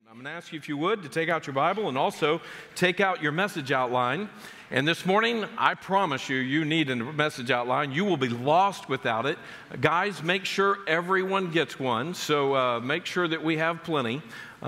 I'm going to ask you, if you would, to take out your Bible and also take out your message outline. And this morning, I promise you, you need a message outline. You will be lost without it. Guys, make sure everyone gets one. So make sure that we have plenty.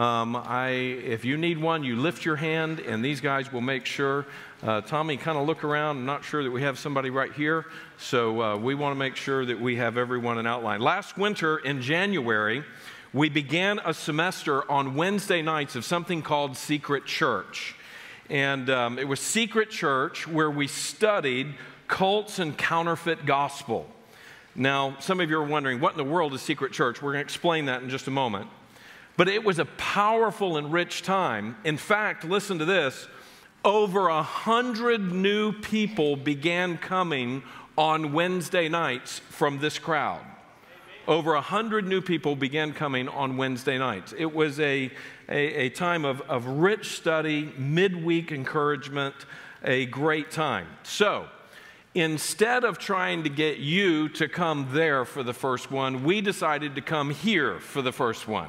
If you need one, you lift your hand, and these guys will make sure. Tommy, kind of look around. I'm not sure that we have somebody right here. So we want to make sure that we have everyone an outline. Last winter in January, we began a semester on Wednesday nights of something called Secret Church. And it was Secret Church where we studied cults and counterfeit gospel. Now, some of you are wondering, what in the world is Secret Church? We're going to explain that in just a moment. But it was a powerful and rich time. In fact, listen to this. Over 100 new people began coming on Wednesday nights from this crowd. Over 100 new people began coming on Wednesday nights. It was a time of rich study, midweek encouragement, a great time. So, instead of trying to get you to come there for the first one, we decided to come here for the first one.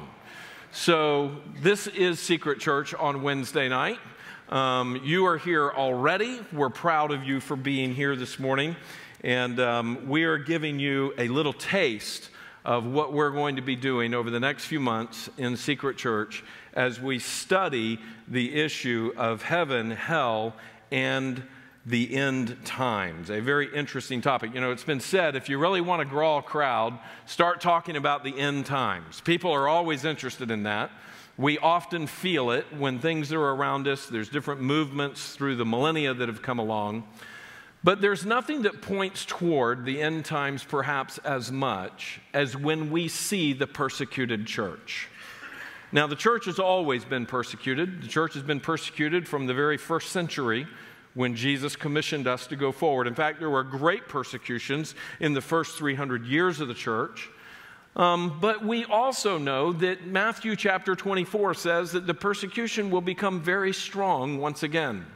So, this is Secret Church on Wednesday night. You are here already. We're proud of you for being here this morning. And we are giving you a little taste of what we're going to be doing over the next few months in Secret Church as we study the issue of heaven, hell, and the end times. A very interesting topic. You know, it's been said, if you really want to draw a crowd, start talking about the end times. People are always interested in that. We often feel it when things are around us. There's different movements through the millennia that have come along. But there's nothing that points toward the end times perhaps as much as when we see the persecuted church. Now, the church has always been persecuted. The church has been persecuted from the very first century when Jesus commissioned us to go forward. In fact, there were great persecutions in the first 300 years of the church. But we also know that Matthew chapter 24 says that the persecution will become very strong once again.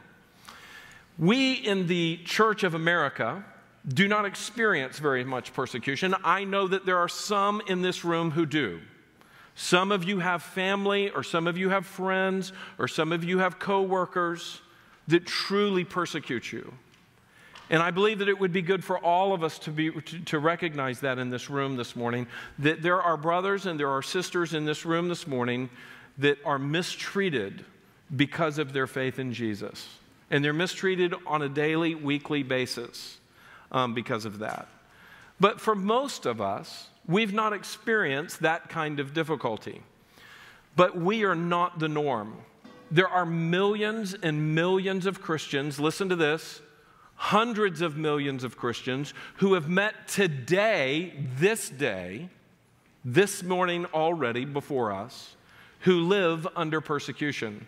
We in the Church of America do not experience very much persecution. I know that there are some in this room who do. Some of you have family, or some of you have friends, or some of you have coworkers that truly persecute you. And I believe that it would be good for all of us to recognize that in this room this morning, that there are brothers and there are sisters in this room this morning that are mistreated because of their faith in Jesus. And they're mistreated on a daily, weekly basis because of that. But for most of us, we've not experienced that kind of difficulty. But we are not the norm. There are millions and millions of Christians, listen to this, hundreds of millions of Christians who have met today, this day, this morning already before us, who live under persecution.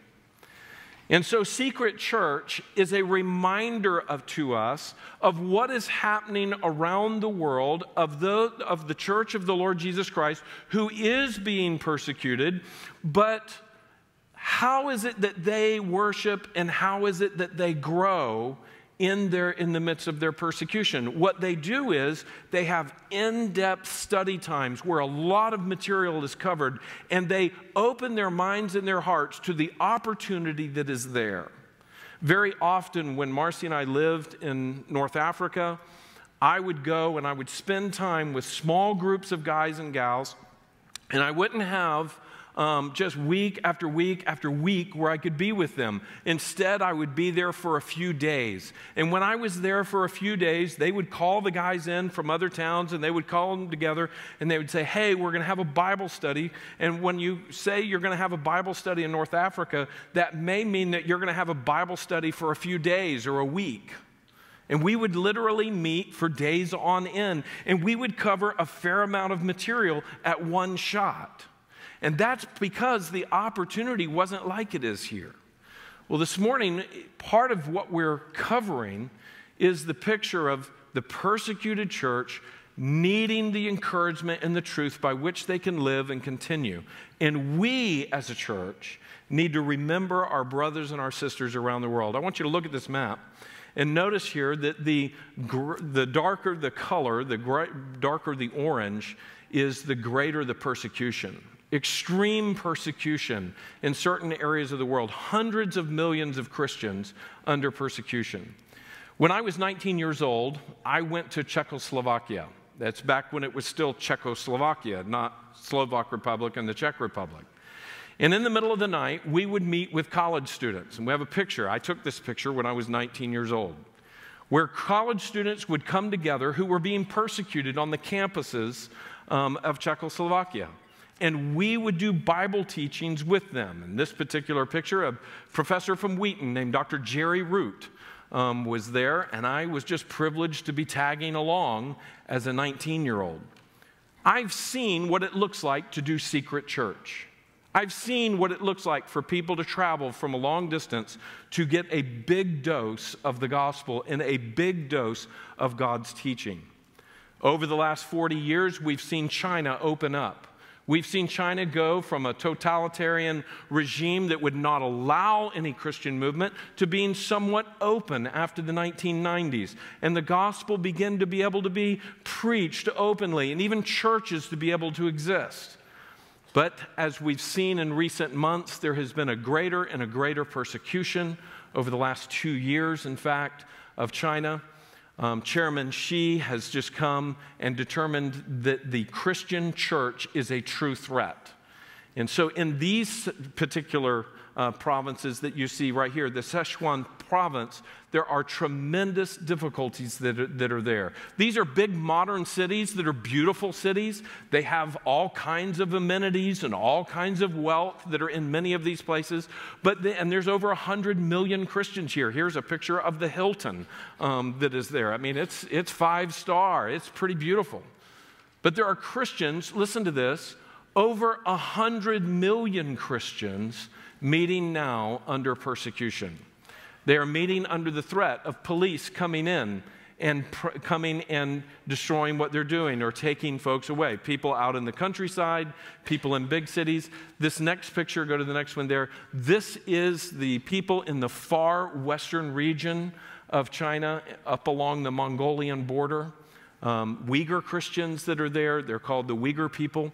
And so Secret Church is a reminder to us of what is happening around the world of the Church of the Lord Jesus Christ, who is being persecuted, but how is it that they worship and how is it that they grow in the midst of their persecution? What they do is they have in-depth study times where a lot of material is covered, and they open their minds and their hearts to the opportunity that is there. Very often when Marcy and I lived in North Africa, I would go and I would spend time with small groups of guys and gals, and I wouldn't have just week after week after week where I could be with them. Instead, I would be there for a few days. And when I was there for a few days, they would call the guys in from other towns and they would call them together and they would say, hey, we're going to have a Bible study. And when you say you're going to have a Bible study in North Africa, that may mean that you're going to have a Bible study for a few days or a week. And we would literally meet for days on end. And we would cover a fair amount of material at one shot. And that's because the opportunity wasn't like it is here. Well, this morning, part of what we're covering is the picture of the persecuted church needing the encouragement and the truth by which they can live and continue. And we, as a church, need to remember our brothers and our sisters around the world. I want you to look at this map. And notice here that the darker the color, the darker the orange, is the greater the persecution. extreme persecution in certain areas of the world, hundreds of millions of Christians under persecution. When I was 19 years old, I went to Czechoslovakia. That's back when it was still Czechoslovakia, not Slovak Republic and the Czech Republic. And in the middle of the night, we would meet with college students. And we have a picture. I took this picture when I was 19 years old, where college students would come together who were being persecuted on the campuses of Czechoslovakia. And we would do Bible teachings with them. In this particular picture, a professor from Wheaton named Dr. Jerry Root was there, and I was just privileged to be tagging along as a 19-year-old. I've seen what it looks like to do secret church. I've seen what it looks like for people to travel from a long distance to get a big dose of the gospel and a big dose of God's teaching. Over the last 40 years, we've seen China open up. We've seen China go from a totalitarian regime that would not allow any Christian movement to being somewhat open after the 1990s. And the gospel began to be able to be preached openly, and even churches to be able to exist. But as we've seen in recent months, there has been a greater and a greater persecution over the last 2 years, in fact, of China. Chairman Xi has just come and determined that the Christian church is a true threat. And so in these particular provinces that you see right here, the Sichuan province, there are tremendous difficulties that are there. These are big modern cities that are beautiful cities. They have all kinds of amenities and all kinds of wealth that are in many of these places. And there's over 100 million Christians here. Here's a picture of the Hilton that is there. I mean, it's 5-star. It's pretty beautiful. But there are Christians, listen to this, over 100 million Christians meeting now under persecution. They are meeting under the threat of police coming in and coming and destroying what they're doing or taking folks away. People out in the countryside, people in big cities. This next picture, go to the next one there. This is the people in the far western region of China, up along the Mongolian border. Uyghur Christians that are there, they're called the Uyghur people.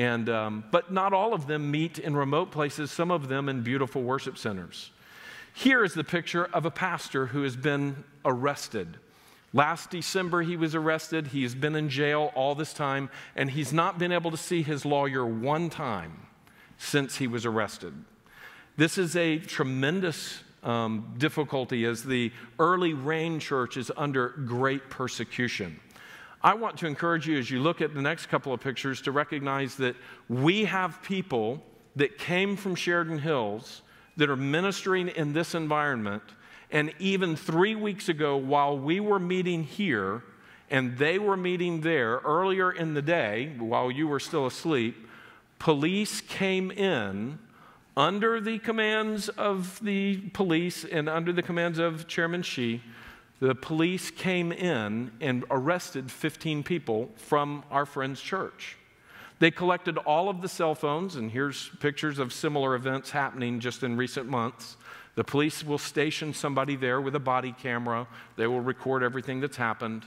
But not all of them meet in remote places, some of them in beautiful worship centers. Here is the picture of a pastor who has been arrested. Last December, he was arrested. He has been in jail all this time, and he's not been able to see his lawyer one time since he was arrested. This is a tremendous difficulty as the early rain church is under great persecution. I want to encourage you as you look at the next couple of pictures to recognize that we have people that came from Sheridan Hills that are ministering in this environment. And even 3 weeks ago, while we were meeting here and they were meeting there earlier in the day, while you were still asleep, police came in under the commands of the police and under the commands of Chairman Xi. The police came in and arrested 15 people from our friend's church. They collected all of the cell phones, and here's pictures of similar events happening just in recent months. The police will station somebody there with a body camera. They will record everything that's happened.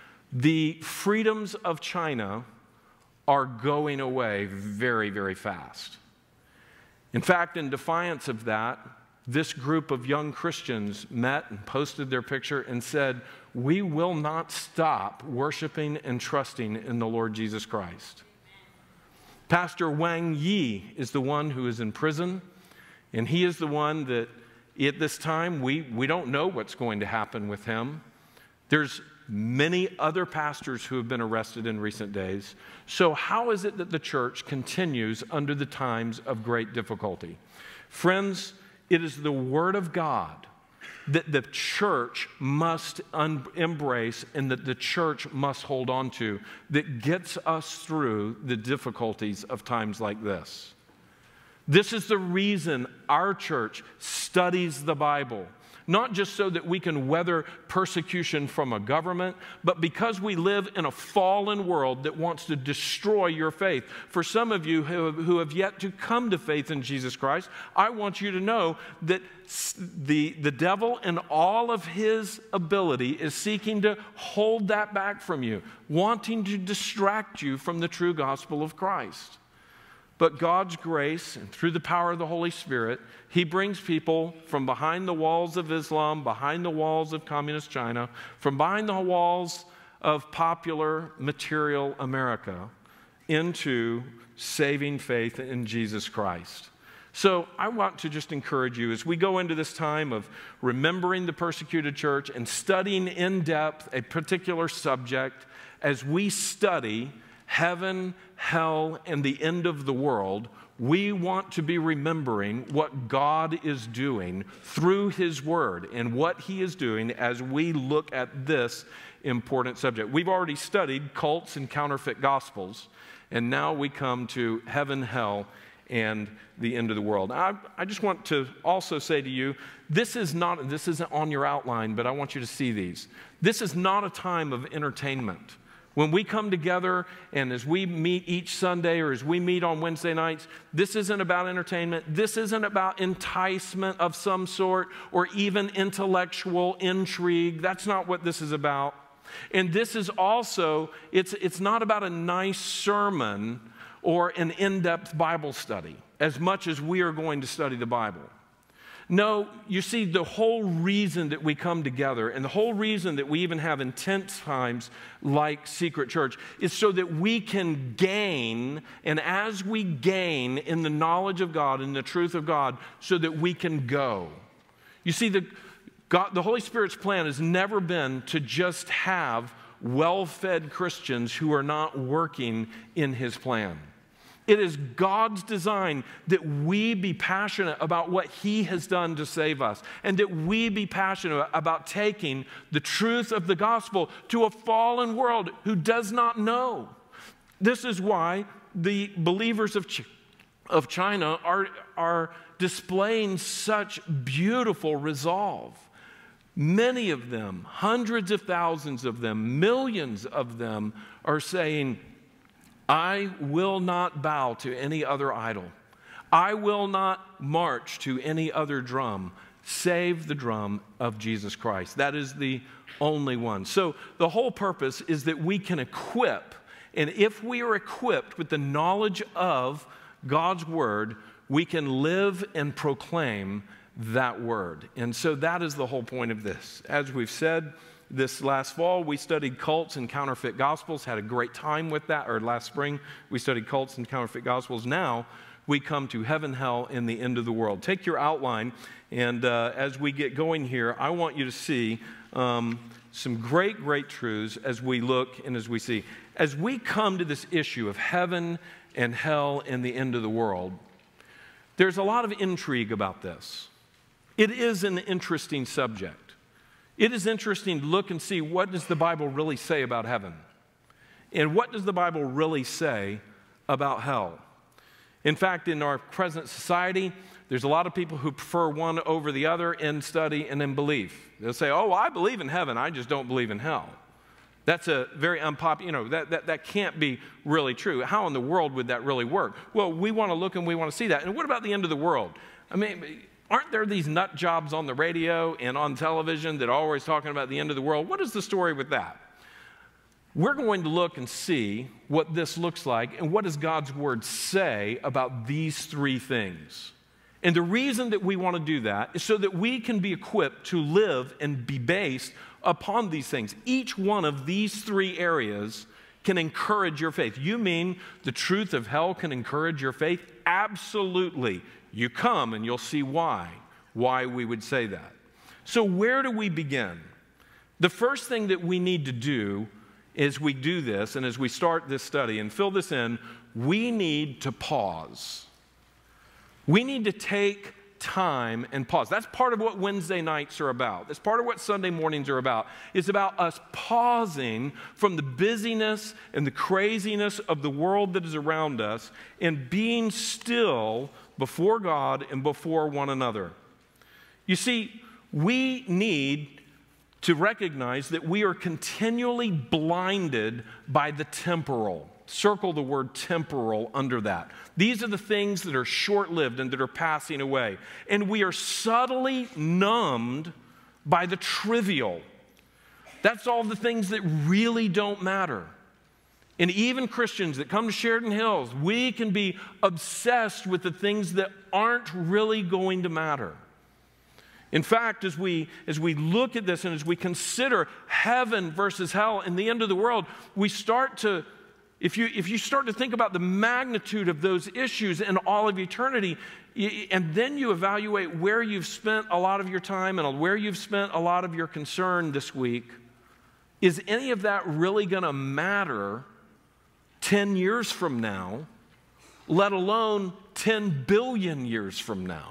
The freedoms of China are going away very, very fast. In fact, in defiance of that, this group of young Christians met and posted their picture and said, "We will not stop worshiping and trusting in the Lord Jesus Christ." Pastor Wang Yi is the one who is in prison, and he is the one that at this time we don't know what's going to happen with him. There's many other pastors who have been arrested in recent days. So how is it that the church continues under the times of great difficulty? Friends, it is the Word of God that the church must embrace and that the church must hold on to that gets us through the difficulties of times like this. This is the reason our church studies the Bible. Not just so that we can weather persecution from a government, but because we live in a fallen world that wants to destroy your faith. For some of you who have yet to come to faith in Jesus Christ, I want you to know that the devil and all of his ability is seeking to hold that back from you, wanting to distract you from the true gospel of Christ. But God's grace, and through the power of the Holy Spirit, He brings people from behind the walls of Islam, behind the walls of communist China, from behind the walls of popular material America, into saving faith in Jesus Christ. So I want to just encourage you as we go into this time of remembering the persecuted church and studying in depth a particular subject, as we study heaven, hell, and the end of the world, we want to be remembering what God is doing through His Word and what He is doing as we look at this important subject. We've already studied cults and counterfeit gospels, and now we come to heaven, hell, and the end of the world. I just want to also say to you, this isn't on your outline, but I want you to see these. This is not a time of entertainment. When we come together and as we meet each Sunday or as we meet on Wednesday nights, this isn't about entertainment. This isn't about enticement of some sort or even intellectual intrigue. That's not what this is about. And this is also, it's not about a nice sermon or an in-depth Bible study as much as we are going to study the Bible. No, you see, the whole reason that we come together and the whole reason that we even have intense times like Secret Church is so that we can gain, and as we gain in the knowledge of God and the truth of God, so that we can go. You see, the Holy Spirit's plan has never been to just have well-fed Christians who are not working in His plan. It is God's design that we be passionate about what He has done to save us, and that we be passionate about taking the truth of the gospel to a fallen world who does not know. This is why the believers of China are displaying such beautiful resolve. Many of them, hundreds of thousands of them, millions of them are saying, I will not bow to any other idol. I will not march to any other drum, save the drum of Jesus Christ. That is the only one. So the whole purpose is that we can equip, and if we are equipped with the knowledge of God's Word, we can live and proclaim that Word. And so that is the whole point of this. As we've said, this last fall, we studied cults and counterfeit gospels, had a great time with that, or last spring, we studied cults and counterfeit gospels. Now, we come to heaven, hell, and the end of the world. Take your outline, and as we get going here, I want you to see some great, great truths as we look and as we see. As we come to this issue of heaven and hell and the end of the world, there's a lot of intrigue about this. It is an interesting subject. It is interesting to look and see, what does the Bible really say about heaven? And what does the Bible really say about hell? In fact, in our present society, there's a lot of people who prefer one over the other in study and in belief. They'll say, oh, I believe in heaven, I just don't believe in hell. That's a very unpopular, that can't be really true. How in the world would that really work? Well, we want to look and we want to see that. And what about the end of the world? I mean, aren't there these nut jobs on the radio and on television that are always talking about the end of the world? What is the story with that? We're going to look and see what this looks like and what does God's Word say about these three things. And the reason that we want to do that is so that we can be equipped to live and be based upon these things. Each one of these three areas can encourage your faith. You mean the truth of hell can encourage your faith? Absolutely. You come and you'll see why we would say that. So where do we begin? The first thing that we need to do as we do this and as we start this study and fill this in, we need to pause. We need to take time and pause. That's part of what Wednesday nights are about. That's part of what Sunday mornings are about. It's about us pausing from the busyness and the craziness of the world that is around us and being still before God and before one another. You see, we need to recognize that we are continually blinded by the temporal. Circle the word temporal under that. These are the things that are short-lived and that are passing away. And we are subtly numbed by the trivial. That's all the things that really don't matter. And even Christians that come to Sheridan Hills, we can be obsessed with the things that aren't really going to matter. In fact, as we look at this and as we consider heaven versus hell and the end of the world, we start to, if you start to think about the magnitude of those issues in all of eternity, and then you evaluate where you've spent a lot of your time and where you've spent a lot of your concern this week, is any of that really going to matter 10 years from now, let alone 10 billion years from now?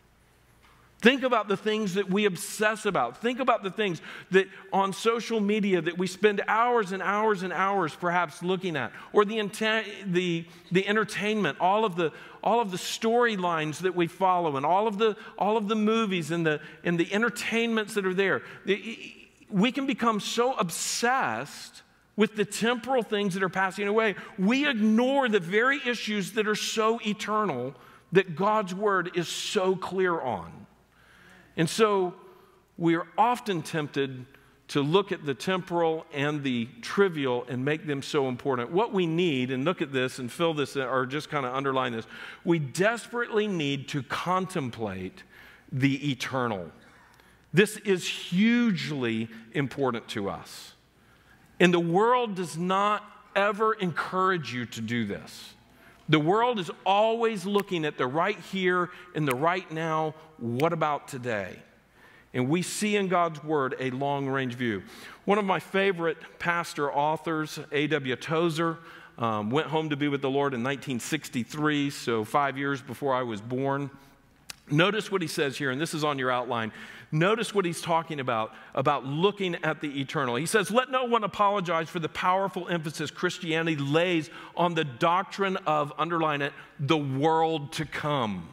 Think about the things that we obsess about. Think about the things that on social media that we spend hours and hours and hours perhaps looking at, or the entertainment, all of the storylines that we follow, and all of the movies and the entertainments that are there. We can become so obsessed with the temporal things that are passing away, we ignore the very issues that are so eternal that God's word is so clear on. And so we are often tempted to look at the temporal and the trivial and make them so important. What we need, and look at this and fill this in, or just kind of underline this, we desperately need to contemplate the eternal. This is hugely important to us. And the world does not ever encourage you to do this. The world is always looking at the right here and the right now. What about today? And we see in God's word a long-range view. One of my favorite pastor authors, A.W. Tozer, went home to be with the Lord in 1963, so 5 years before I was born. Notice what he says here, and this is on your outline. Notice what he's talking about looking at the eternal. He says, let no one apologize for the powerful emphasis Christianity lays on the doctrine of, underline it, the world to come.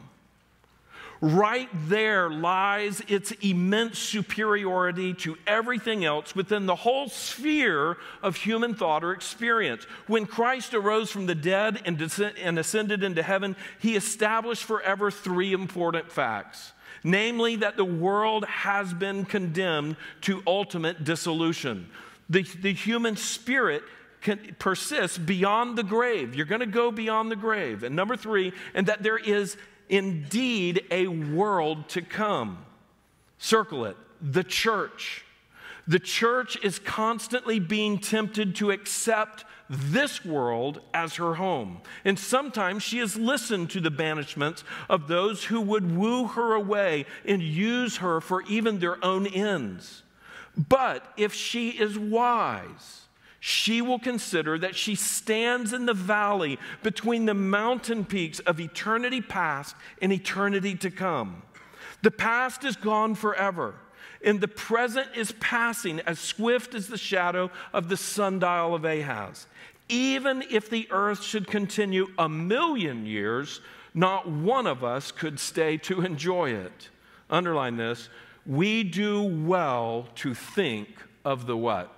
Right there lies its immense superiority to everything else within the whole sphere of human thought or experience. When Christ arose from the dead and ascended into heaven, he established forever three important facts. Namely, that the world has been condemned to ultimate dissolution. The human spirit persists beyond the grave. You're going to go beyond the grave. And number three, and that there is indeed a world to come. Circle it. The church. The church is constantly being tempted to accept this world as her home. And sometimes she has listened to the banishments of those who would woo her away and use her for even their own ends. But if she is wise, she will consider that she stands in the valley between the mountain peaks of eternity past and eternity to come. The past is gone forever, and the present is passing as swift as the shadow of the sundial of Ahaz. Even if the earth should continue 1,000,000 years, not one of us could stay to enjoy it. Underline this. We do well to think of the what?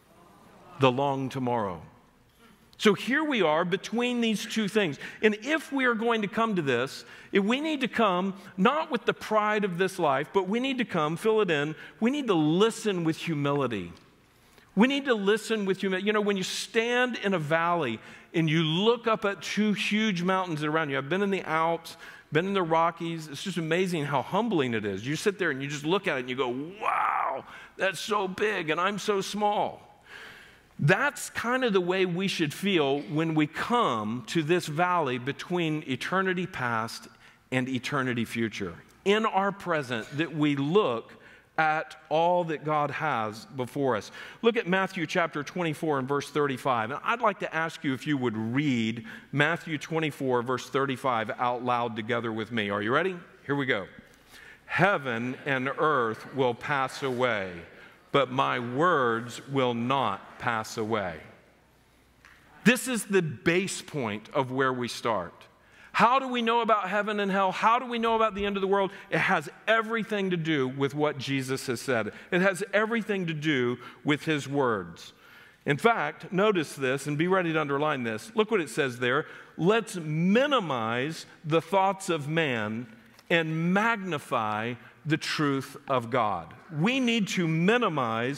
The long tomorrow. So here we are between these two things. And if we are going to come to this, we need to come not with the pride of this life, but we need to come, fill it in, we need to listen with humility. We need to listen with humility. You know, when you stand in a valley and you look up at two huge mountains around you, I've been in the Alps, been in the Rockies. It's just amazing how humbling it is. You sit there and you just look at it and you go, wow, that's so big and I'm so small. That's kind of the way we should feel when we come to this valley between eternity past and eternity future. In our present, that we look at all that God has before us. Look at Matthew chapter 24 and verse 35. And I'd like to ask you if you would read Matthew 24 verse 35 out loud together with me. Are you ready? Here we go. Heaven and earth will pass away, but my words will not pass away. This is the base point of where we start. How do we know about heaven and hell? How do we know about the end of the world? It has everything to do with what Jesus has said. It has everything to do with his words. In fact, notice this and be ready to underline this. Look what it says there. Let's minimize the thoughts of man and magnify the truth of God. We need to minimize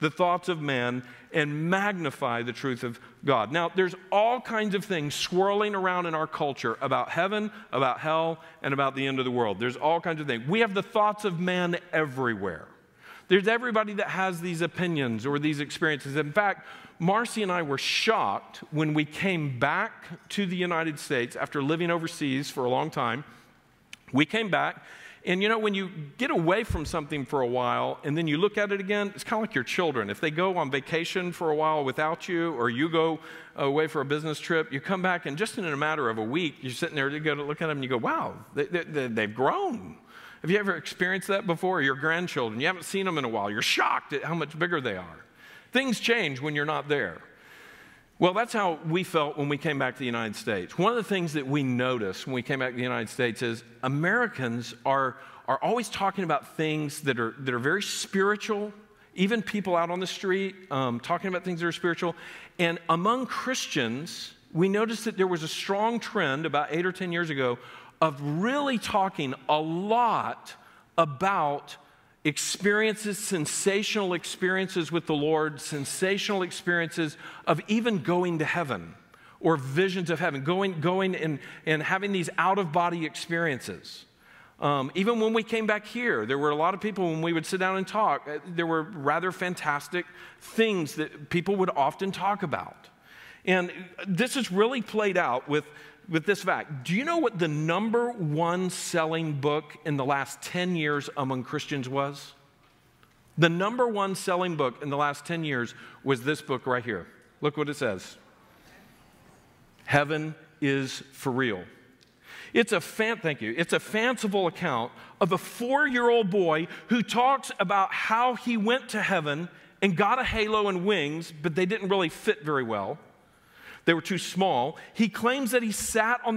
the thoughts of man and magnify the truth of God. Now, there's all kinds of things swirling around in our culture about heaven, about hell, and about the end of the world. There's all kinds of things. We have the thoughts of man everywhere. There's everybody that has these opinions or these experiences. In fact, Marcy and I were shocked when we came back to the United States after living overseas for a long time. We came back, and you know, when you get away from something for a while and then you look at it again, it's kind of like your children. If they go on vacation for a while without you, or you go away for a business trip, you come back, and just in a matter of a week, you're sitting there, you go to look at them and you go, wow, they've grown. Have you ever experienced that before? Your grandchildren, you haven't seen them in a while. You're shocked at how much bigger they are. Things change when you're not there. Well, that's how we felt when we came back to the United States. One of the things that we noticed when we came back to the United States is Americans are always talking about things that are very spiritual, even people out on the street talking about things that are spiritual. And among Christians, we noticed that there was a strong trend about 8 or 10 years ago of really talking a lot about experiences, sensational experiences with the Lord, sensational experiences of even going to heaven or visions of heaven, going and having these out-of-body experiences. Even when we came back here, there were a lot of people, when we would sit down and talk, there were rather fantastic things that people would often talk about. And this has really played out with this fact. Do you know what the #1 selling book in the last 10 years among Christians was? The #1 selling book in the last 10 years was this book right here. Look what it says. Heaven is for real. It's a fanciful account of a 4-year-old boy who talks about how he went to heaven and got a halo and wings, but they didn't really fit very well. They were too small. He claims that he sat on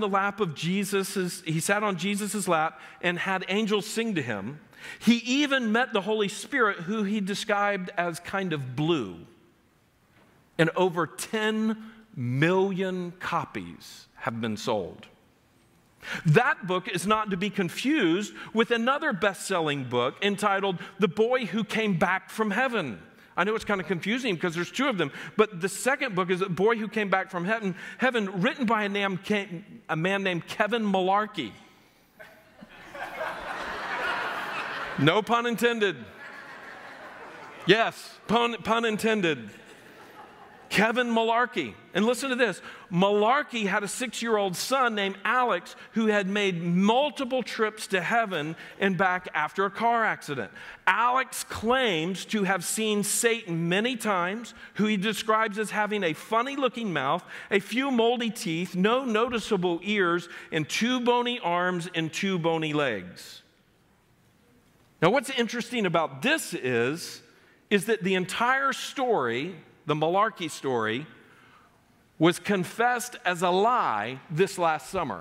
Jesus' lap and had angels sing to him. He even met the Holy Spirit, who he described as kind of blue. And over 10 million copies have been sold. That book is not to be confused with another best-selling book entitled The Boy Who Came Back from Heaven. I know it's kind of confusing because there's 2 of them, but the second book is A Boy Who Came Back from Heaven, written by a man named Kevin Malarkey. No pun intended. Yes, pun intended. Kevin Malarkey. And listen to this. Malarkey had a 6-year-old son named Alex who had made multiple trips to heaven and back after a car accident. Alex claims to have seen Satan many times, who he describes as having a funny-looking mouth, a few moldy teeth, no noticeable ears, and 2 bony arms and 2 bony legs. Now, what's interesting about this is that the entire story, the Malarkey story, was confessed as a lie this last summer.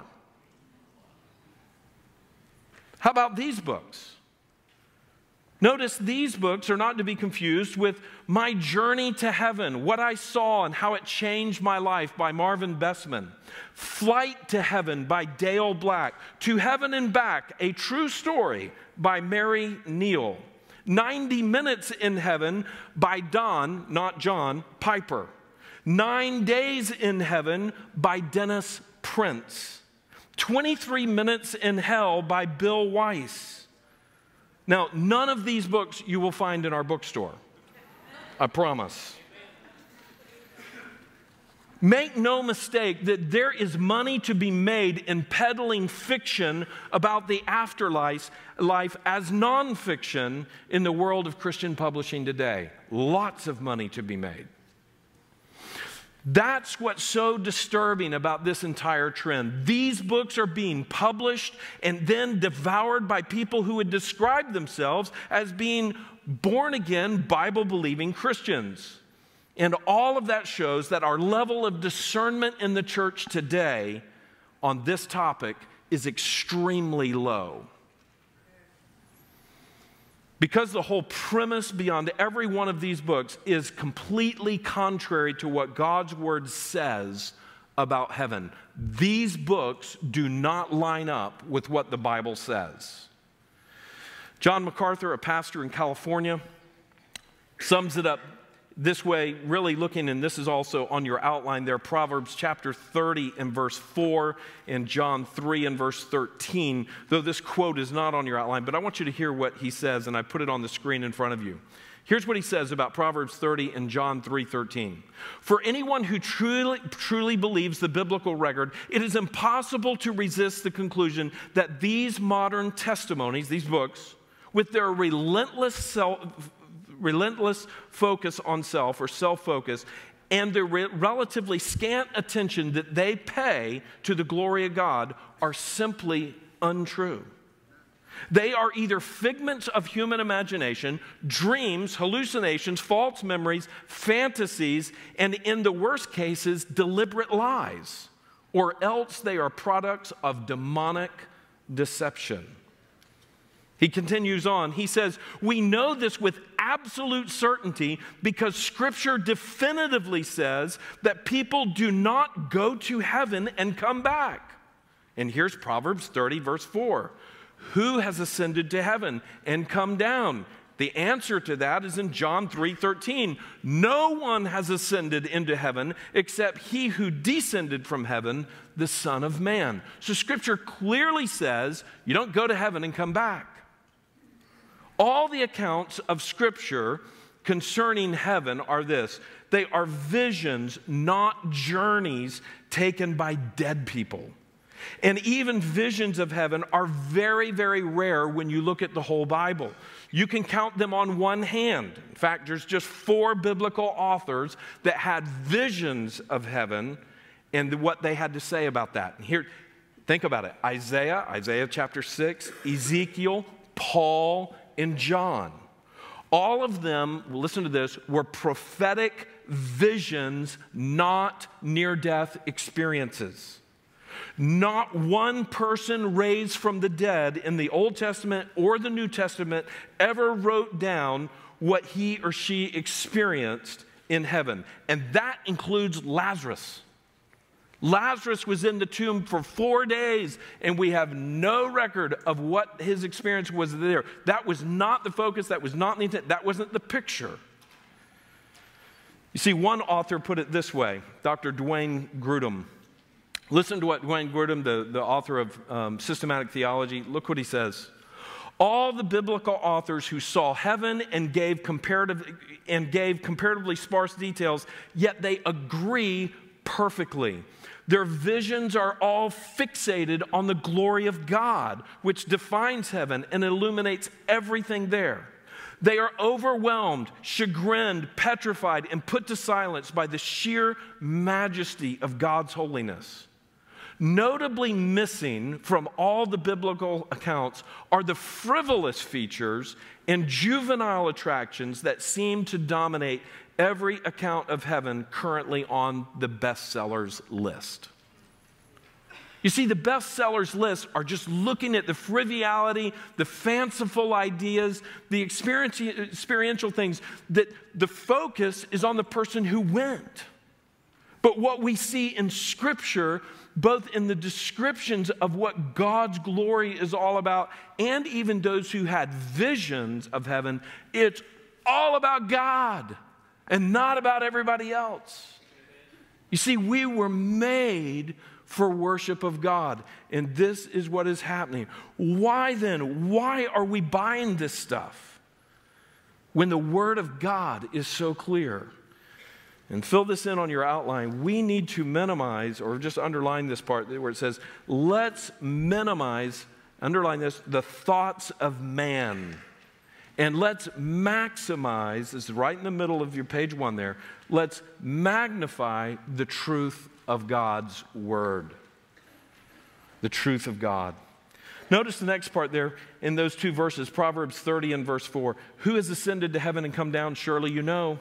How about these books? Notice these books are not to be confused with My Journey to Heaven, What I Saw and How It Changed My Life by Marvin Bessman. Flight to Heaven by Dale Black. To Heaven and Back, A True Story by Mary Neal. 90 Minutes in Heaven by Don, not John, Piper. 9 Days in Heaven by Dennis Prince. 23 Minutes in Hell by Bill Weiss. Now, none of these books you will find in our bookstore. I promise. Make no mistake that there is money to be made in peddling fiction about the afterlife as nonfiction in the world of Christian publishing today. Lots of money to be made. That's what's so disturbing about this entire trend. These books are being published and then devoured by people who would describe themselves as being born-again, Bible-believing Christians. And all of that shows that our level of discernment in the church today on this topic is extremely low. Because the whole premise beyond every one of these books is completely contrary to what God's Word says about heaven. These books do not line up with what the Bible says. John MacArthur, a pastor in California, sums it up this way, really looking, and this is also on your outline there, Proverbs chapter 30 and verse 4 and John 3 and verse 13, though this quote is not on your outline, but I want you to hear what he says, and I put it on the screen in front of you. Here's what he says about Proverbs 30 and John 3:13. For anyone who truly believes the biblical record, it is impossible to resist the conclusion that these modern testimonies, these books, with their relentless focus on self or self-focus, and the relatively scant attention that they pay to the glory of God are simply untrue. They are either figments of human imagination, dreams, hallucinations, false memories, fantasies, and in the worst cases, deliberate lies, or else they are products of demonic deception. He continues on. He says, we know this with absolute certainty because Scripture definitively says that people do not go to heaven and come back. And here's Proverbs 30, verse 4. Who has ascended to heaven and come down? The answer to that is in John 3:13. No one has ascended into heaven except he who descended from heaven, the Son of Man. So Scripture clearly says you don't go to heaven and come back. All the accounts of Scripture concerning heaven are this. They are visions, not journeys taken by dead people. And even visions of heaven are very, very rare when you look at the whole Bible. You can count them on one hand. In fact, there's just 4 biblical authors that had visions of heaven and what they had to say about that. And here, think about it. Isaiah chapter 6, Ezekiel, Paul, and John. All of them, listen to this, were prophetic visions, not near-death experiences. Not one person raised from the dead in the Old Testament or the New Testament ever wrote down what he or she experienced in heaven. And that includes Lazarus. Lazarus was in the tomb for 4 days, and we have no record of what his experience was there. That was not the focus. That was not the intent. That wasn't the picture. You see, one author put it this way, Dr. Dwayne Grudem. Listen to what Dwayne Grudem, the author of Systematic Theology, look what he says. All the biblical authors who saw heaven and gave comparatively sparse details, yet they agree perfectly. Their visions are all fixated on the glory of God, which defines heaven and illuminates everything there. They are overwhelmed, chagrined, petrified, and put to silence by the sheer majesty of God's holiness. Notably missing from all the biblical accounts are the frivolous features and juvenile attractions that seem to dominate every account of heaven currently on the bestsellers list. You see, the bestsellers list are just looking at the frivolity, the fanciful ideas, the experiential things, that the focus is on the person who went. But what we see in Scripture, both in the descriptions of what God's glory is all about, and even those who had visions of heaven, it's all about God and not about everybody else. You see, we were made for worship of God, and this is what is happening. Why then? Why are we buying this stuff when the Word of God is so clear? And fill this in on your outline. We need to minimize, or just underline this part where it says, let's minimize, underline this, the thoughts of man. And let's maximize, this is right in the middle of your page 1 there, let's magnify the truth of God's Word. The truth of God. Notice the next part there in those 2 verses, Proverbs 30 and verse 4. Who has ascended to heaven and come down? Surely you know.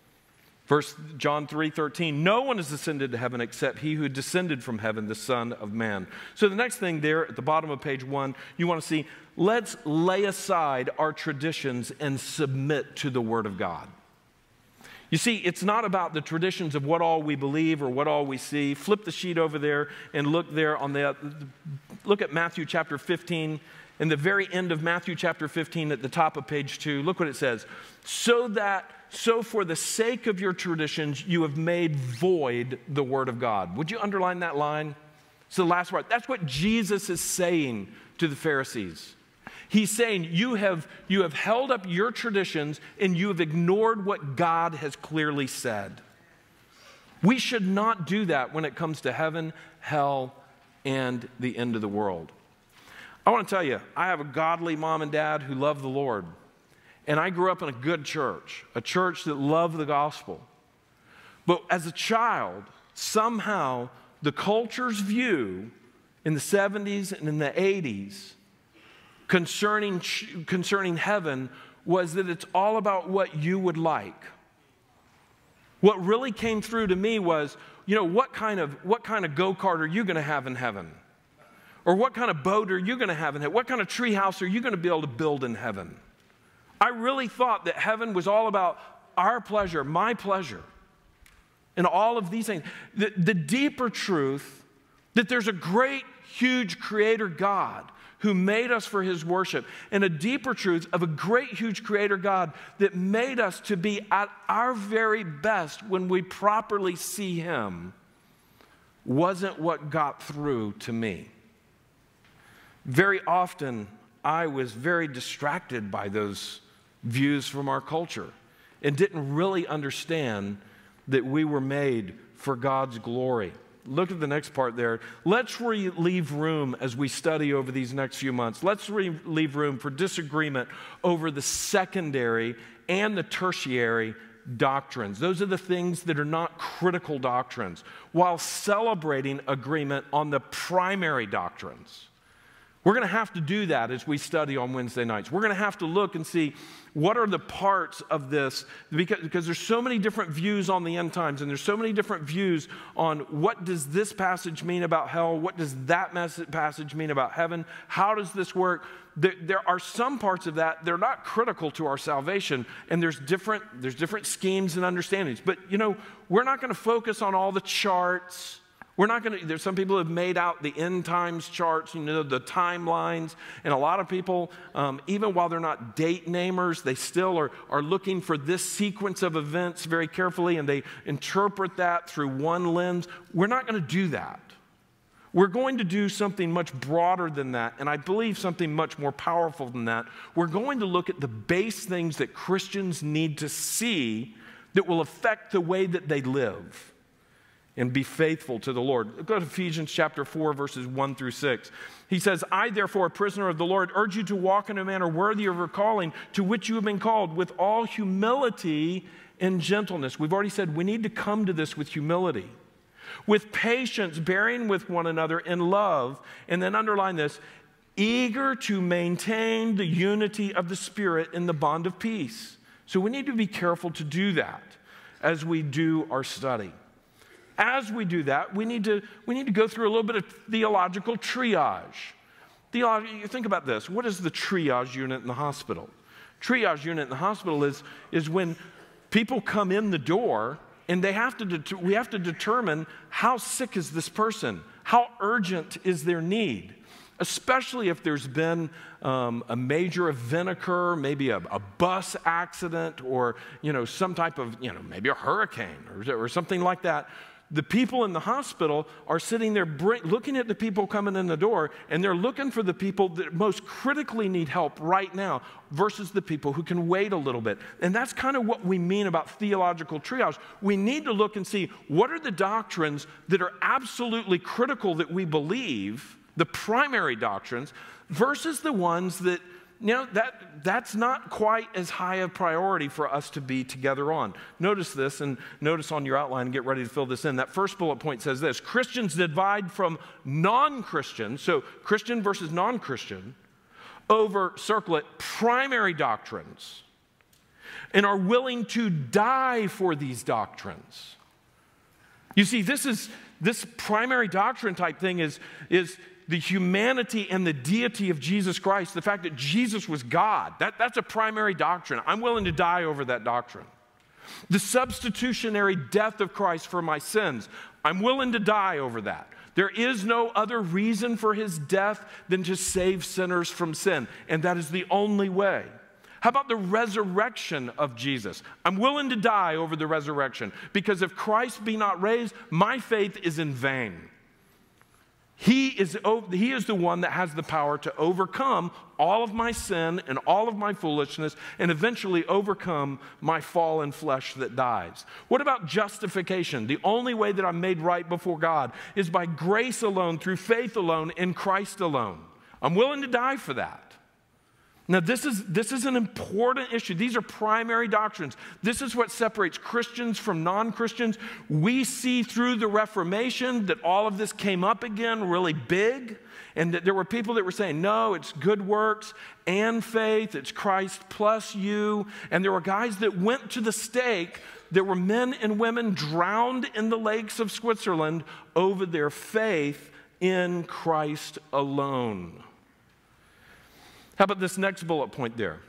John 3:13, no one has ascended to heaven except he who descended from heaven, the Son of Man. So the next thing there at the bottom of page 1, you want to see, let's lay aside our traditions and submit to the Word of God. You see, it's not about the traditions of what all we believe or what all we see. Flip the sheet over there and look there on look at Matthew chapter 15. In the very end of Matthew chapter 15 at the top of page 2, look what it says. So that so for the sake of your traditions, you have made void the word of God. Would you underline that line? It's the last part. That's what Jesus is saying to the Pharisees. He's saying, you have held up your traditions and you have ignored what God has clearly said. We should not do that when it comes to heaven, hell, and the end of the world. I want to tell you, I have a godly mom and dad who love the Lord. And I grew up in a good church, a church that loved the gospel. But as a child, somehow the culture's view in the 70s and in the 80s concerning heaven was that it's all about what you would like. What really came through to me was, what kind of go-kart are you going to have in heaven? Or what kind of boat are you going to have in heaven? What kind of tree house are you going to be able to build in heaven? I really thought that heaven was all about our pleasure, my pleasure, and all of these things. The deeper truth that there's a great, huge creator God who made us for his worship, and a deeper truth of a great, huge creator God that made us to be at our very best when we properly see him, wasn't what got through to me. Very often, I was very distracted by those views from our culture and didn't really understand that we were made for God's glory. Look at the next part there. Let's leave room as we study over these next few months. Let's leave room for disagreement over the secondary and the tertiary doctrines. Those are the things that are not critical doctrines, while celebrating agreement on the primary doctrines. We're going to have to do that as we study on Wednesday nights. We're going to have to look and see what are the parts of this, because there's so many different views on the end times, and there's so many different views on what does this passage mean about hell, what does that passage mean about heaven, how does this work? There are some parts of that, they're not critical to our salvation, and there's different schemes and understandings. But, we're not going to focus on all the charts. We're not going to, there's some people who have made out the end times charts, the timelines, and a lot of people, even while they're not date namers, they still are looking for this sequence of events very carefully, and they interpret that through one lens. We're not going to do that. We're going to do something much broader than that, and I believe something much more powerful than that. We're going to look at the base things that Christians need to see that will affect the way that they live and be faithful to the Lord. Go to Ephesians chapter 4, verses 1 through 6. He says, I, therefore, a prisoner of the Lord, urge you to walk in a manner worthy of your calling, to which you have been called, with all humility and gentleness. We've already said we need to come to this with humility, with patience, bearing with one another in love, and then underline this, eager to maintain the unity of the Spirit in the bond of peace. So we need to be careful to do that as we do our study. As we do that, we need to go through a little bit of theological triage. You think about this. What is the triage unit in the hospital? Triage unit in the hospital is when people come in the door and we have to determine how sick is this person, how urgent is their need, especially if there's been a major event occur, maybe a bus accident or some type of maybe a hurricane or something like that. The people in the hospital are sitting there looking at the people coming in the door, and they're looking for the people that most critically need help right now versus the people who can wait a little bit. And that's kind of what we mean about theological triage. We need to look and see what are the doctrines that are absolutely critical that we believe, the primary doctrines, versus the ones that that's not quite as high a priority for us to be together on. Notice this, and notice on your outline, and get ready to fill this in. That first bullet point says this: Christians divide from non-Christians, so Christian versus non-Christian, over, circle it, primary doctrines, and are willing to die for these doctrines. You see, this primary doctrine type thing is the humanity and the deity of Jesus Christ, the fact that Jesus was God. That's a primary doctrine. I'm willing to die over that doctrine. The substitutionary death of Christ for my sins, I'm willing to die over that. There is no other reason for his death than to save sinners from sin, and that is the only way. How about the resurrection of Jesus? I'm willing to die over the resurrection, because if Christ be not raised, my faith is in vain. He is the one that has the power to overcome all of my sin and all of my foolishness and eventually overcome my fallen flesh that dies. What about justification? The only way that I'm made right before God is by grace alone, through faith alone, in Christ alone. I'm willing to die for that. Now, this is an important issue. These are primary doctrines. This is what separates Christians from non-Christians. We see through the Reformation that all of this came up again really big, and that there were people that were saying, no, it's good works and faith. It's Christ plus you. And there were guys that went to the stake. There were men and women drowned in the lakes of Switzerland over their faith in Christ alone. How about this next bullet point there?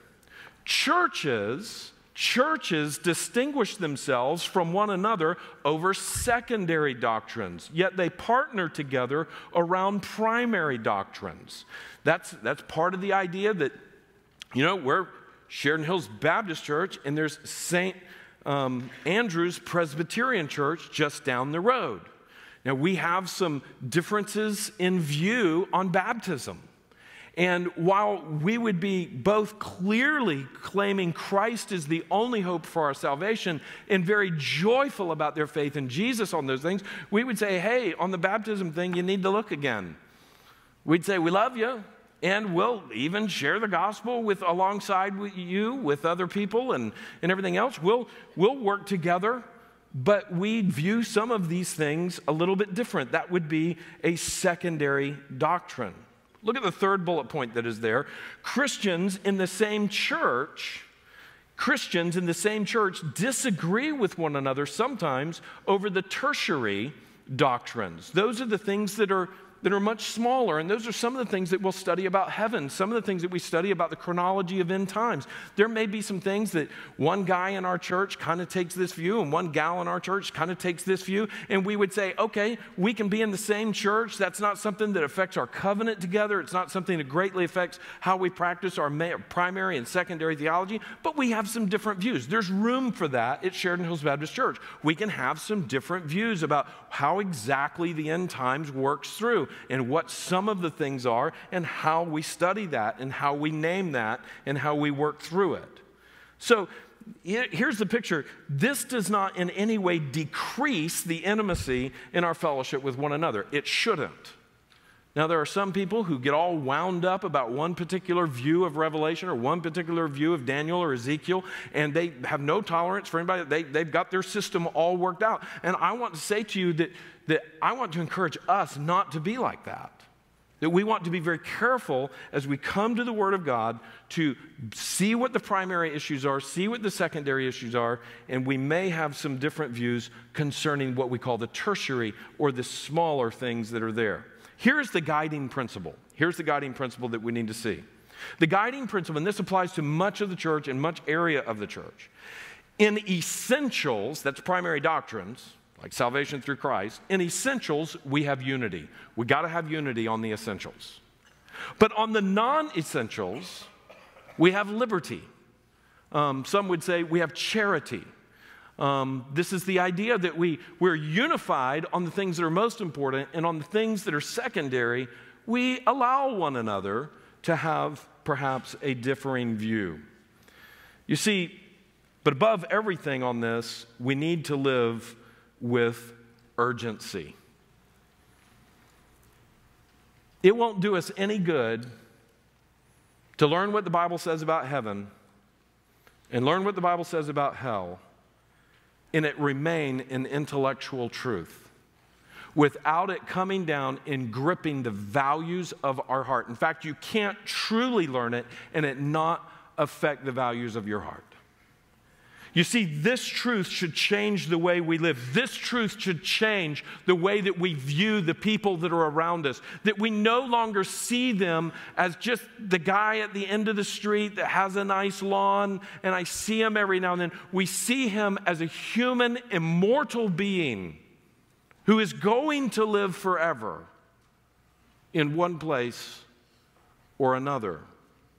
Churches distinguish themselves from one another over secondary doctrines, yet they partner together around primary doctrines. That's part of the idea that, we're Sheridan Hills Baptist Church, and there's St. Andrew's Presbyterian Church just down the road. Now, we have some differences in view on baptism. And while we would be both clearly claiming Christ is the only hope for our salvation and very joyful about their faith in Jesus on those things, we would say, hey, on the baptism thing, you need to look again. We'd say, we love you, and we'll even share the gospel alongside with you, with other people and everything else. We'll work together, but we view some of these things a little bit different. That would be a secondary doctrine. Look at the third bullet point that is there. Christians in the same church disagree with one another sometimes over the tertiary doctrines. Those are the things that are much smaller, and those are some of the things that we'll study about heaven, some of the things that we study about the chronology of end times. There may be some things that one guy in our church kind of takes this view, and one gal in our church kind of takes this view, and we would say, okay, we can be in the same church. That's not something that affects our covenant together. It's not something that greatly affects how we practice our primary and secondary theology, but we have some different views. There's room for that at Sheridan Hills Baptist Church. We can have some different views about how exactly the end times works through, and what some of the things are, and how we study that, and how we name that, and how we work through it. So here's the picture. This does not in any way decrease the intimacy in our fellowship with one another. It shouldn't. Now, there are some people who get all wound up about one particular view of Revelation or one particular view of Daniel or Ezekiel, and they have no tolerance for anybody. They've got their system all worked out. And I want to say to you that I want to encourage us not to be like that. That we want to be very careful as we come to the Word of God to see what the primary issues are, see what the secondary issues are, and we may have some different views concerning what we call the tertiary or the smaller things that are there. Here's the guiding principle. Here's the guiding principle that we need to see. The guiding principle, and this applies to much of the church and much area of the church. In essentials, that's primary doctrines, like salvation through Christ, in essentials, we have unity. We got to have unity on the essentials. But on the non-essentials, we have liberty. Some would say we have charity. This is the idea that we're unified on the things that are most important, and on the things that are secondary, we allow one another to have perhaps a differing view. You see, but above everything on this, we need to live with urgency. It won't do us any good to learn what the Bible says about heaven and learn what the Bible says about hell, and it remain an intellectual truth without it coming down and gripping the values of our heart. In fact, you can't truly learn it and it not affect the values of your heart. You see, this truth should change the way we live. This truth should change the way that we view the people that are around us. That we no longer see them as just the guy at the end of the street that has a nice lawn, and I see him every now and then. We see him as a human, immortal being who is going to live forever in one place or another.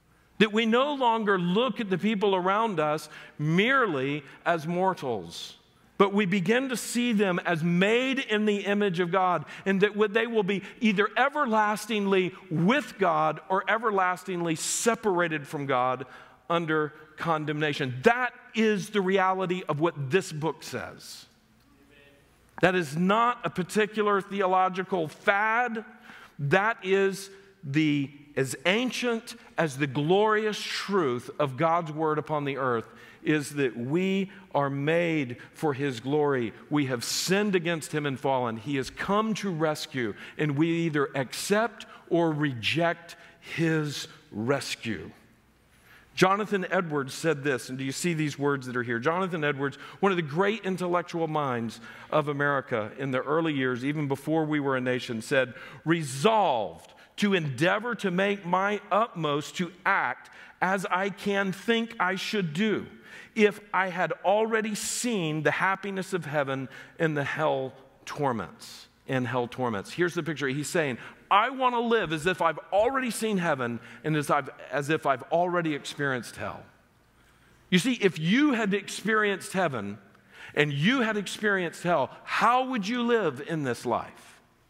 That we no longer look at the people around us merely as mortals, but we begin to see them as made in the image of God, and that they will be either everlastingly with God or everlastingly separated from God under condemnation. That is the reality of what this book says. That is not a particular theological fad. That is as ancient as the glorious truth of God's word upon the earth, is that we are made for his glory. We have sinned against him and fallen. He has come to rescue, and we either accept or reject his rescue. Jonathan Edwards said this, and do you see these words that are here? Jonathan Edwards, one of the great intellectual minds of America in the early years, even before we were a nation, said, "Resolved to endeavor to make my utmost to act as I can think I should do, if I had already seen the happiness of heaven and the hell torments." Here's the picture. He's saying, I want to live as if I've already seen heaven and as if I've already experienced hell. You see, if you had experienced heaven and you had experienced hell, how would you live in this life?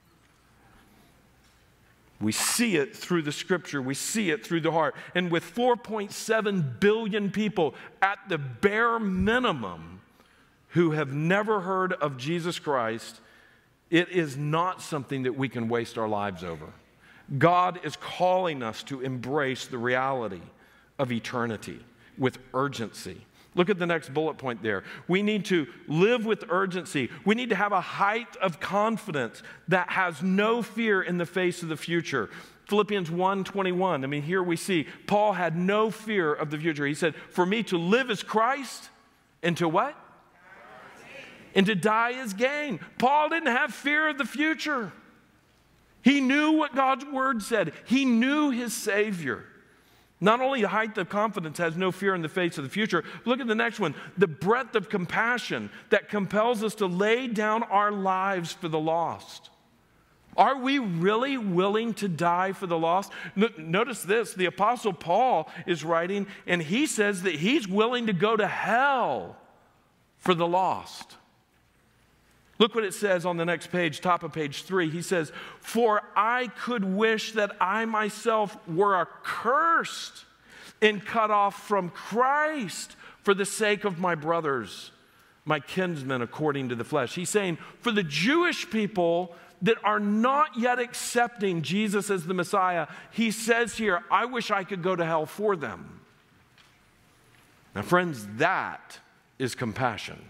We see it through the scripture. We see it through the heart. And with 4.7 billion people at the bare minimum who have never heard of Jesus Christ, it is not something that we can waste our lives over. God is calling us to embrace the reality of eternity with urgency. Look at the next bullet point there. We need to live with urgency. We need to have a height of confidence that has no fear in the face of the future. Philippians 1:21. Here we see Paul had no fear of the future. He said, "For me to live is Christ, and to what? And to die is gain." Paul didn't have fear of the future. He knew what God's word said. He knew his Savior. Not only the height of confidence has no fear in the face of the future, look at the next one. The breadth of compassion that compels us to lay down our lives for the lost. Are we really willing to die for the lost? Notice this. The Apostle Paul is writing, and he says that he's willing to go to hell for the lost. Look what it says on the next page, top of page 3. He says, "For I could wish that I myself were accursed and cut off from Christ for the sake of my brothers, my kinsmen according to the flesh." He's saying, for the Jewish people that are not yet accepting Jesus as the Messiah, he says here, I wish I could go to hell for them. Now, friends, that is compassion.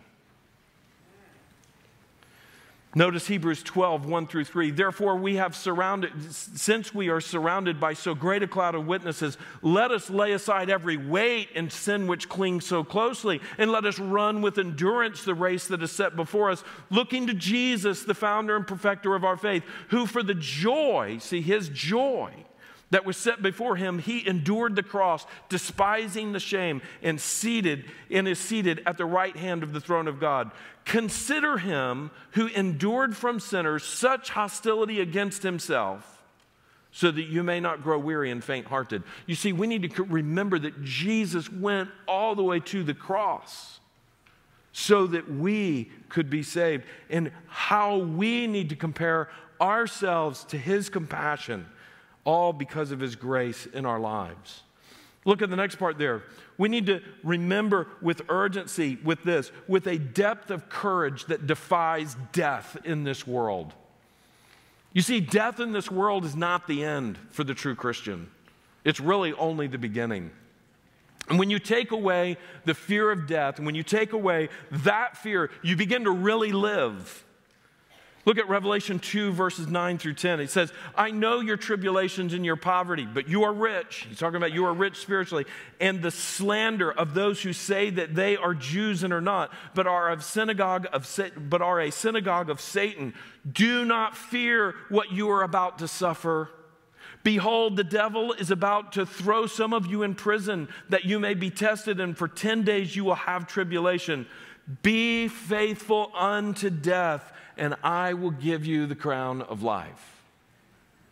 Notice Hebrews 12:1-3. "Therefore since we are surrounded by so great a cloud of witnesses, let us lay aside every weight and sin which clings so closely, and let us run with endurance the race that is set before us, looking to Jesus, the founder and perfecter of our faith, who for the joy," see, his joy, "that was set before him, he endured the cross, despising the shame, and is seated at the right hand of the throne of God. Consider him who endured from sinners such hostility against himself, so that you may not grow weary and faint-hearted." You see, we need to remember that Jesus went all the way to the cross so that we could be saved, and how we need to compare ourselves to his compassion, all because of his grace in our lives. Look at the next part there. We need to remember with urgency with this, with a depth of courage that defies death in this world. You see, death in this world is not the end for the true Christian. It's really only the beginning. And when you take away the fear of death, and when you take away that fear, you begin to really live. Look at Revelation 2:9-10. It says, "I know your tribulations and your poverty, but you are rich." He's talking about you are rich spiritually. "And the slander of those who say that they are Jews and are not, but are a synagogue of Satan. Do not fear what you are about to suffer. Behold, the devil is about to throw some of you in prison, that you may be tested, and for 10 days you will have tribulation. Be faithful unto death, and I will give you the crown of life."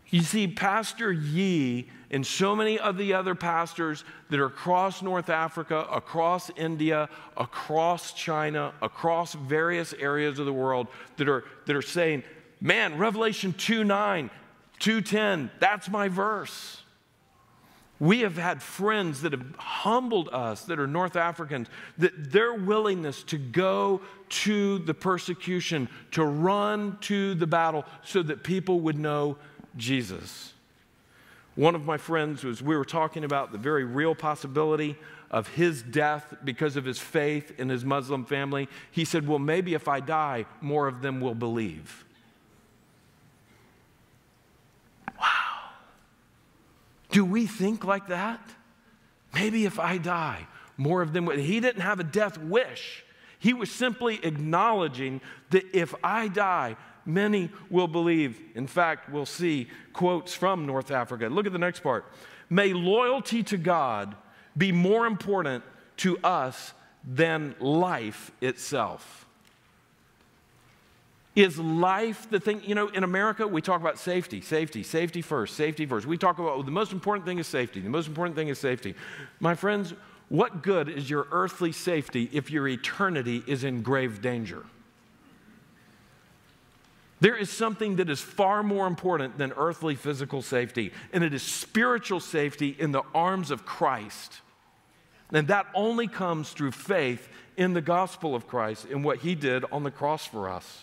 You see, Pastor Yee and so many of the other pastors that are across North Africa, across India, across China, across various areas of the world that are saying, man, Revelation 2:9, 2:10, that's my verse. We have had friends that have humbled us that are North Africans, that their willingness to go to the persecution, to run to the battle so that people would know Jesus. One of my friends we were talking about the very real possibility of his death because of his faith in his Muslim family. He said, well, maybe if I die, more of them will believe. Wow. Do we think like that? Maybe if I die, more of them will. He didn't have a death wish. He was simply acknowledging that if I die, many will believe. In fact, we'll see quotes from North Africa. Look at the next part. May loyalty to God be more important to us than life itself. Is life the thing? You know, in America, we talk about safety first. We talk about, the most important thing is safety. The most important thing is safety. My friends, what good is your earthly safety if your eternity is in grave danger? There is something that is far more important than earthly physical safety, and it is spiritual safety in the arms of Christ. And that only comes through faith in the gospel of Christ and what he did on the cross for us.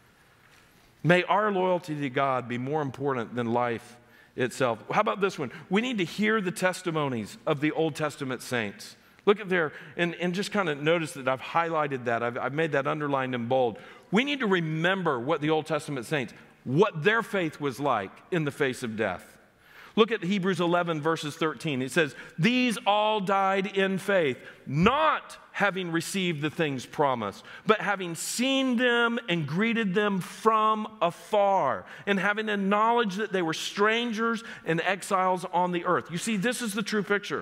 May our loyalty to God be more important than life itself. How about this one? We need to hear the testimonies of the Old Testament saints. Look at there, and just kind of notice that I've highlighted that. I've made that underlined in bold. We need to remember what the Old Testament saints, what their faith was like in the face of death. Look at Hebrews 11, verses 13. It says, these all died in faith, not having received the things promised, but having seen them and greeted them from afar, and having acknowledged that they were strangers and exiles on the earth. You see, this is the true picture.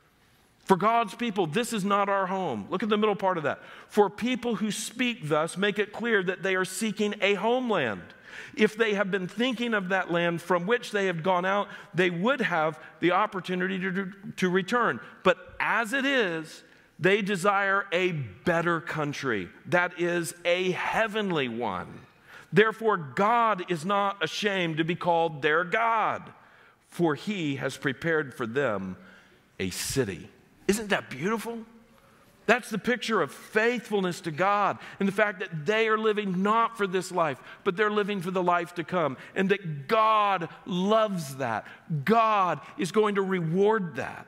For God's people, this is not our home. Look at the middle part of that. For people who speak thus make it clear that they are seeking a homeland. If they have been thinking of that land from which they have gone out, they would have the opportunity to return. But as it is, they desire a better country, that is, a heavenly one. Therefore, God is not ashamed to be called their God, for he has prepared for them a city. Isn't that beautiful? That's the picture of faithfulness to God and the fact that they are living not for this life, but they're living for the life to come, and that God loves that. God is going to reward that.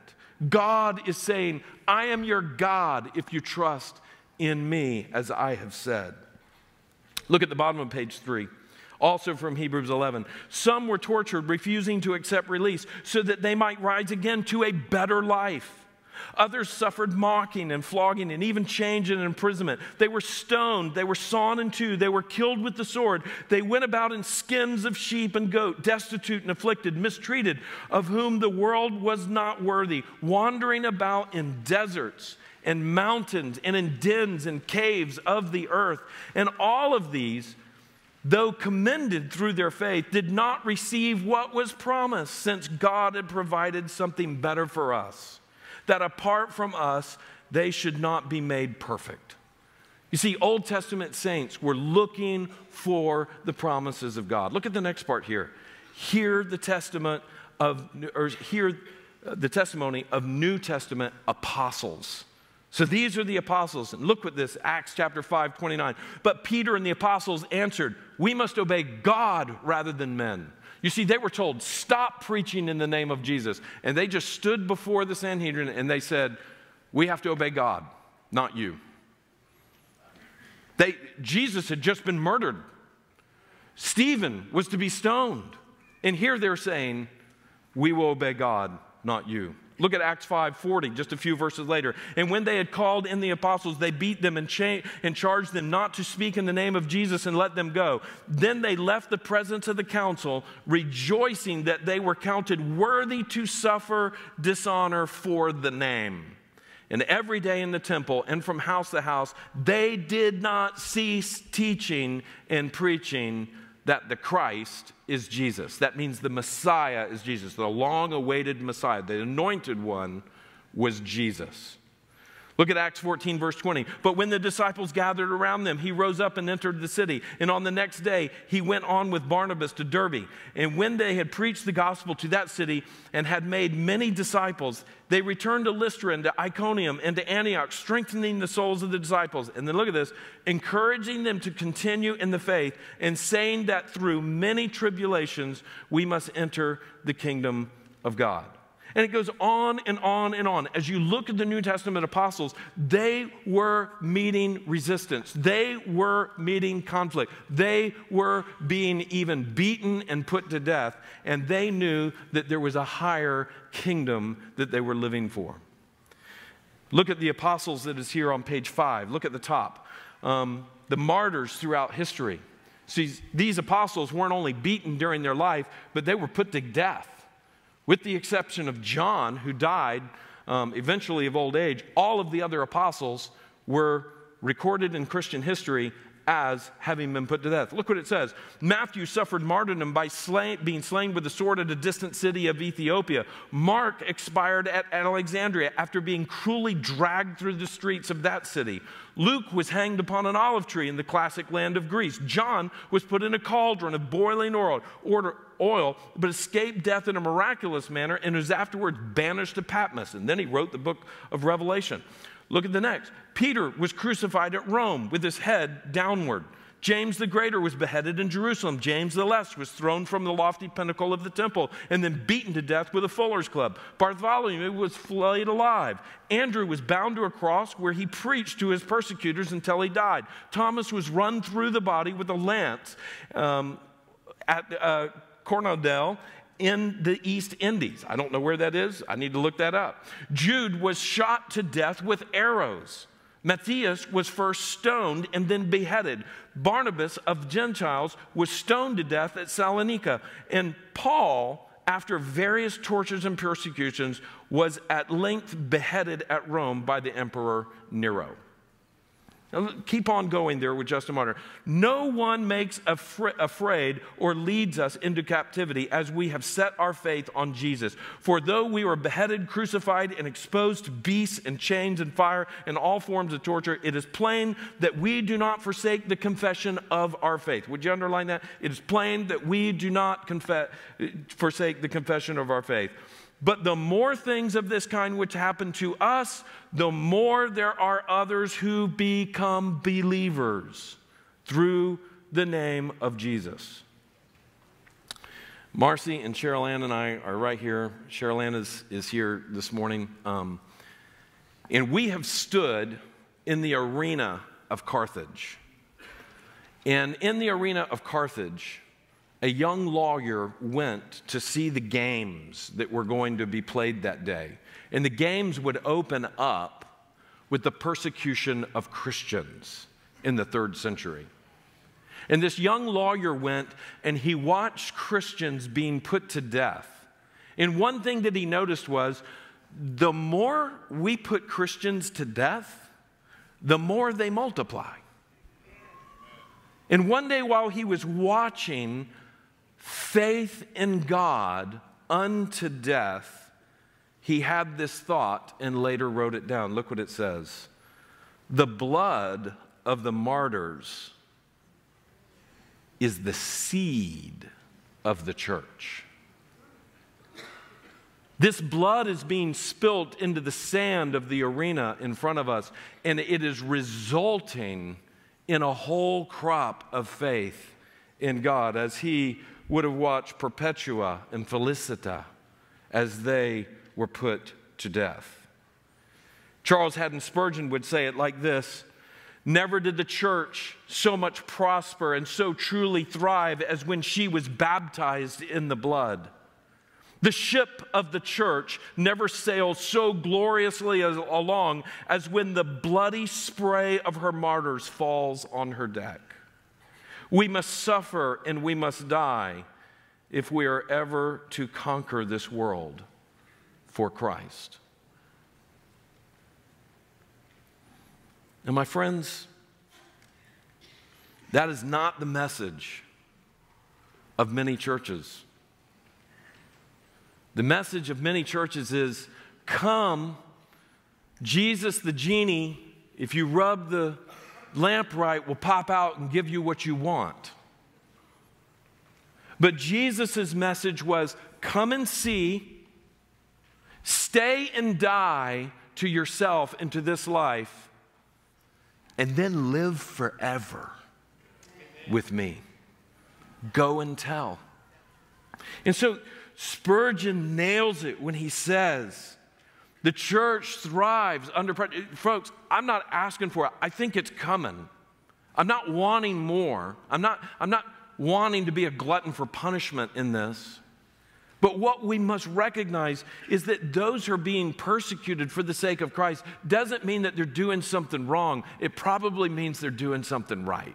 God is saying, I am your God if you trust in me, as I have said. Look at the bottom of page 3. Also from Hebrews 11. Some were tortured, refusing to accept release so that they might rise again to a better life. Others suffered mocking and flogging and even chains and imprisonment. They were stoned. They were sawn in two. They were killed with the sword. They went about in skins of sheep and goat, destitute and afflicted, mistreated, of whom the world was not worthy, wandering about in deserts and mountains and in dens and caves of the earth. And all of these, though commended through their faith, did not receive what was promised, since God had provided something better for us, that apart from us, they should not be made perfect. You see, Old Testament saints were looking for the promises of God. Look at the next part here. Hear the testimony of New Testament apostles. So these are the apostles. And look at this, Acts chapter 5, 29. But Peter and the apostles answered, we must obey God rather than men. You see, they were told, stop preaching in the name of Jesus. And they just stood before the Sanhedrin and they said, we have to obey God, not you. Jesus had just been murdered. Stephen was to be stoned. And here they're saying, we will obey God, not you. Look at Acts 5:40, just a few verses later. And when they had called in the apostles, they beat them and charged them not to speak in the name of Jesus and let them go. Then they left the presence of the council, rejoicing that they were counted worthy to suffer dishonor for the name. And every day in the temple and from house to house, they did not cease teaching and preaching that the Christ is Jesus. That means the Messiah is Jesus. The long-awaited Messiah, the anointed one, was Jesus. Look at Acts 14, verse 20. But when the disciples gathered around them, he rose up and entered the city. And on the next day, he went on with Barnabas to Derbe. And when they had preached the gospel to that city and had made many disciples, they returned to Lystra and to Iconium and to Antioch, strengthening the souls of the disciples. And then look at this, encouraging them to continue in the faith and saying that through many tribulations, we must enter the kingdom of God. And it goes on and on and on. As you look at the New Testament apostles, they were meeting resistance. They were meeting conflict. They were being even beaten and put to death. And they knew that there was a higher kingdom that they were living for. Look at the apostles that is here on page 5. Look at the top. The martyrs throughout history. See, these apostles weren't only beaten during their life, but they were put to death. With the exception of John, who died eventually of old age, all of the other apostles were recorded in Christian history as having been put to death. Look what it says. Matthew suffered martyrdom by being slain with the sword at a distant city of Ethiopia. Mark expired at Alexandria after being cruelly dragged through the streets of that city. Luke was hanged upon an olive tree in the classic land of Greece. John was put in a cauldron of boiling oil, but escaped death in a miraculous manner and was afterwards banished to Patmos. And then he wrote the book of Revelation. Look at the next. Peter was crucified at Rome with his head downward. James the Greater was beheaded in Jerusalem. James the Less was thrown from the lofty pinnacle of the temple and then beaten to death with a fuller's club. Bartholomew was flayed alive. Andrew was bound to a cross where he preached to his persecutors until he died. Thomas was run through the body with a lance at Cornwall in the East Indies. I don't know where that is. I need to look that up. Jude was shot to death with arrows. Matthias was first stoned and then beheaded. Barnabas of the Gentiles was stoned to death at Salonika. And Paul, after various tortures and persecutions, was at length beheaded at Rome by the Emperor Nero. Now, keep on going there with Justin Martyr. No one makes afraid or leads us into captivity as we have set our faith on Jesus. For though we were beheaded, crucified, and exposed to beasts and chains and fire and all forms of torture, it is plain that we do not forsake the confession of our faith. Would you underline that? It is plain that we do not forsake the confession of our faith. But the more things of this kind which happen to us, the more there are others who become believers through the name of Jesus. Marcy and Cheryl Ann and I are right here. Cheryl Ann is here this morning. And we have stood in the arena of Carthage. And in the arena of Carthage, a young lawyer went to see the games that were going to be played that day. And the games would open up with the persecution of Christians in the 3rd century. And this young lawyer went and he watched Christians being put to death. And one thing that he noticed was the more we put Christians to death, the more they multiply. And one day while he was watching faith in God unto death, he had this thought and later wrote it down. Look what it says. The blood of the martyrs is the seed of the church. This blood is being spilt into the sand of the arena in front of us, and it is resulting in a whole crop of faith in God as he would have watched Perpetua and Felicita as they were put to death. Charles Haddon Spurgeon would say it like this: never did the church so much prosper and so truly thrive as when she was baptized in the blood. The ship of the church never sailed so gloriously along as when the bloody spray of her martyrs falls on her deck. We must suffer and we must die if we are ever to conquer this world for Christ. And my friends, that is not the message of many churches. The message of many churches is, come, Jesus the genie, if you rub the lamp right, will pop out and give you what you want. But Jesus' message was, come and see, stay and die to yourself and to this life, and then live forever with me. Go and tell. And so Spurgeon nails it when he says, the church thrives under pressure. Folks, I'm not asking for it. I think it's coming. I'm not wanting more. I'm not wanting to be a glutton for punishment in this. But what we must recognize is that those who are being persecuted for the sake of Christ doesn't mean that they're doing something wrong. It probably means they're doing something right.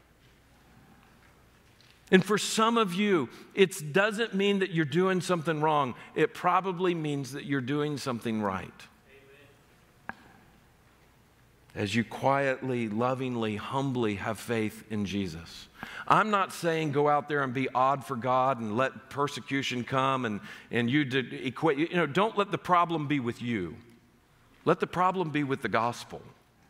And for some of you, it doesn't mean that you're doing something wrong. It probably means that you're doing something right. As you quietly, lovingly, humbly have faith in Jesus. I'm not saying go out there and be odd for God and let persecution come and you equate. Don't let the problem be with you. Let the problem be with the gospel.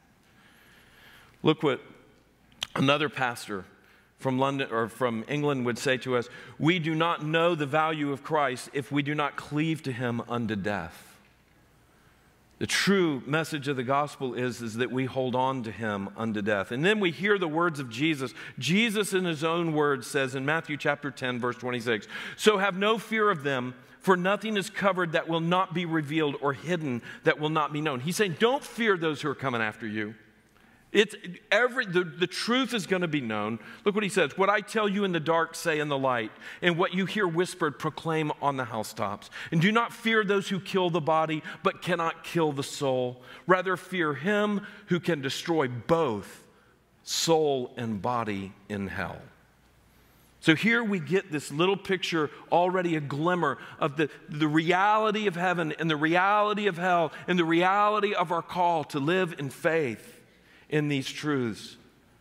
Look what another pastor from London or from England would say to us: we do not know the value of Christ if we do not cleave to him unto death. The true message of the gospel is that we hold on to him unto death. And then we hear the words of Jesus. Jesus in his own words says in Matthew chapter 10, verse 26, so have no fear of them, for nothing is covered that will not be revealed or hidden that will not be known. He's saying, don't fear those who are coming after you. The truth is going to be known. Look what he says. What I tell you in the dark, say in the light. And what you hear whispered, proclaim on the housetops. And do not fear those who kill the body, but cannot kill the soul. Rather fear him who can destroy both soul and body in hell. So here we get this little picture, already a glimmer of the reality of heaven and the reality of hell and the reality of our call to live in faith in these truths.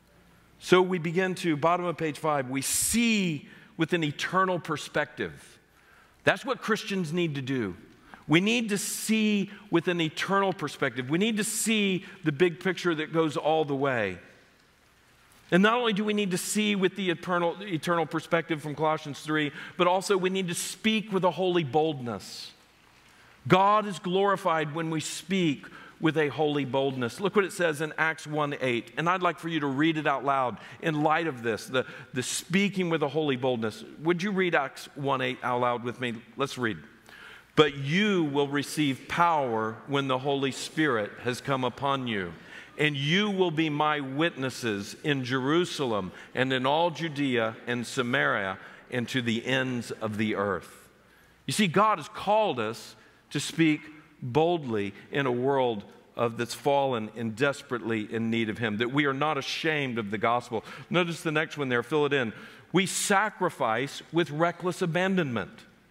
So we begin to, bottom of page 5, we see with an eternal perspective. That's what Christians need to do. We need to see with an eternal perspective. We need to see the big picture that goes all the way. And not only do we need to see with the eternal perspective from Colossians 3, but also we need to speak with a holy boldness. God is glorified when we speak with a holy boldness. Look what it says in Acts 1:8. And I'd like for you to read it out loud in light of this, the speaking with a holy boldness. Would you read Acts 1:8 out loud with me? Let's read. But you will receive power when the Holy Spirit has come upon you. And you will be my witnesses in Jerusalem and in all Judea and Samaria and to the ends of the earth. You see, God has called us to speak boldly in a world that's fallen and desperately in need of him, that we are not ashamed of the gospel. Notice the next one there, fill it in. We sacrifice with reckless abandonment.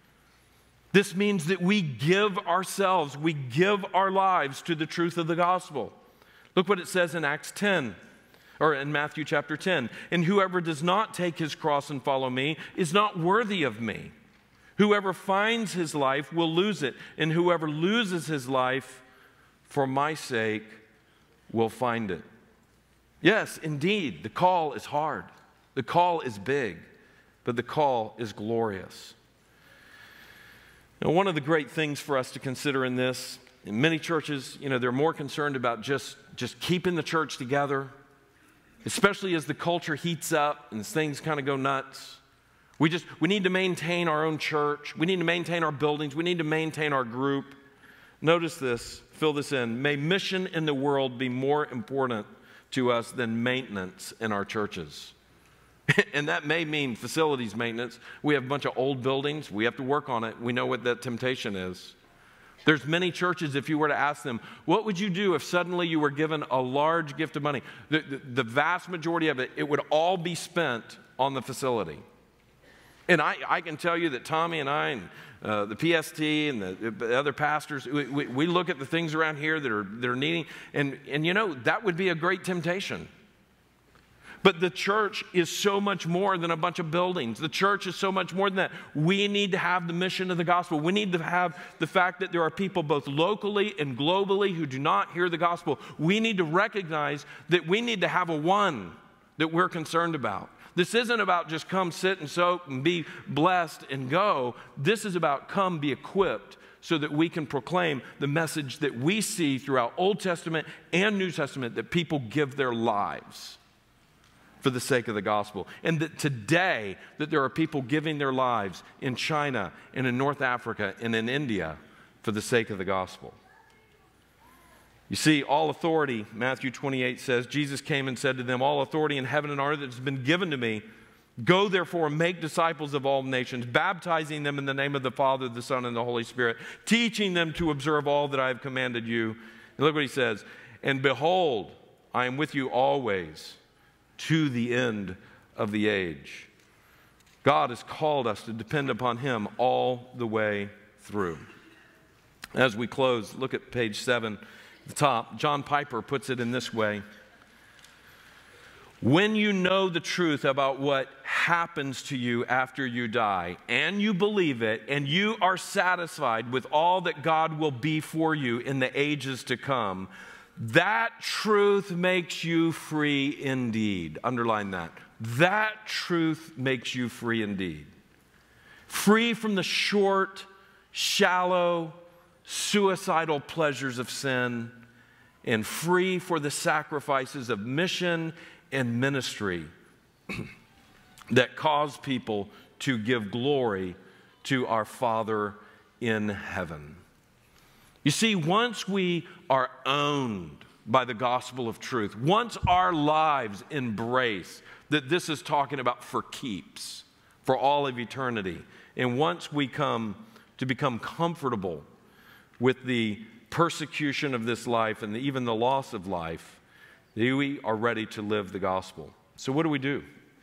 This means that we give ourselves, we give our lives to the truth of the gospel. Look what it says in Acts 10, or in Matthew chapter 10. And whoever does not take his cross and follow me is not worthy of me. Whoever finds his life will lose it, and whoever loses his life for my sake will find it. Yes, indeed, the call is hard. The call is big, but the call is glorious. Now, one of the great things for us to consider in this, in many churches, they're more concerned about just keeping the church together, especially as the culture heats up and things kind of go nuts. We need to maintain our own church. We need to maintain our buildings. We need to maintain our group. Notice this, fill this in. May mission in the world be more important to us than maintenance in our churches. And that may mean facilities maintenance. We have a bunch of old buildings. We have to work on it. We know what that temptation is. There's many churches, if you were to ask them, what would you do if suddenly you were given a large gift of money? The vast majority of it, it would all be spent on the facility. And I can tell you that Tommy and I and the PST and the other pastors, we look at the things around here that are needing, and that would be a great temptation. But the church is so much more than a bunch of buildings. The church is so much more than that. We need to have the mission of the gospel. We need to have the fact that there are people both locally and globally who do not hear the gospel. We need to recognize that we need to have a one that we're concerned about. This isn't about just come, sit, and soak, and be blessed and go. This is about come, be equipped, so that we can proclaim the message that we see throughout Old Testament and New Testament, that people give their lives for the sake of the gospel. And that today, that there are people giving their lives in China and in North Africa and in India for the sake of the gospel. You see, all authority, Matthew 28 says, Jesus came and said to them, all authority in heaven and earth has been given to me. Go therefore and make disciples of all nations, baptizing them in the name of the Father, the Son, and the Holy Spirit, teaching them to observe all that I have commanded you. And look what he says, and behold, I am with you always to the end of the age. God has called us to depend upon him all the way through. As we close, look at page 7 at the top. John Piper puts it in this way. When you know the truth about what happens to you after you die, and you believe it, and you are satisfied with all that God will be for you in the ages to come, that truth makes you free indeed. Underline that. That truth makes you free indeed. Free from the short, shallow, suicidal pleasures of sin, and free for the sacrifices of mission and ministry that cause people to give glory to our Father in heaven. You see, once we are owned by the gospel of truth, once our lives embrace that this is talking about for keeps, for all of eternity, and once we come to become comfortable with the persecution of this life and even the loss of life, we are ready to live the gospel. So what do?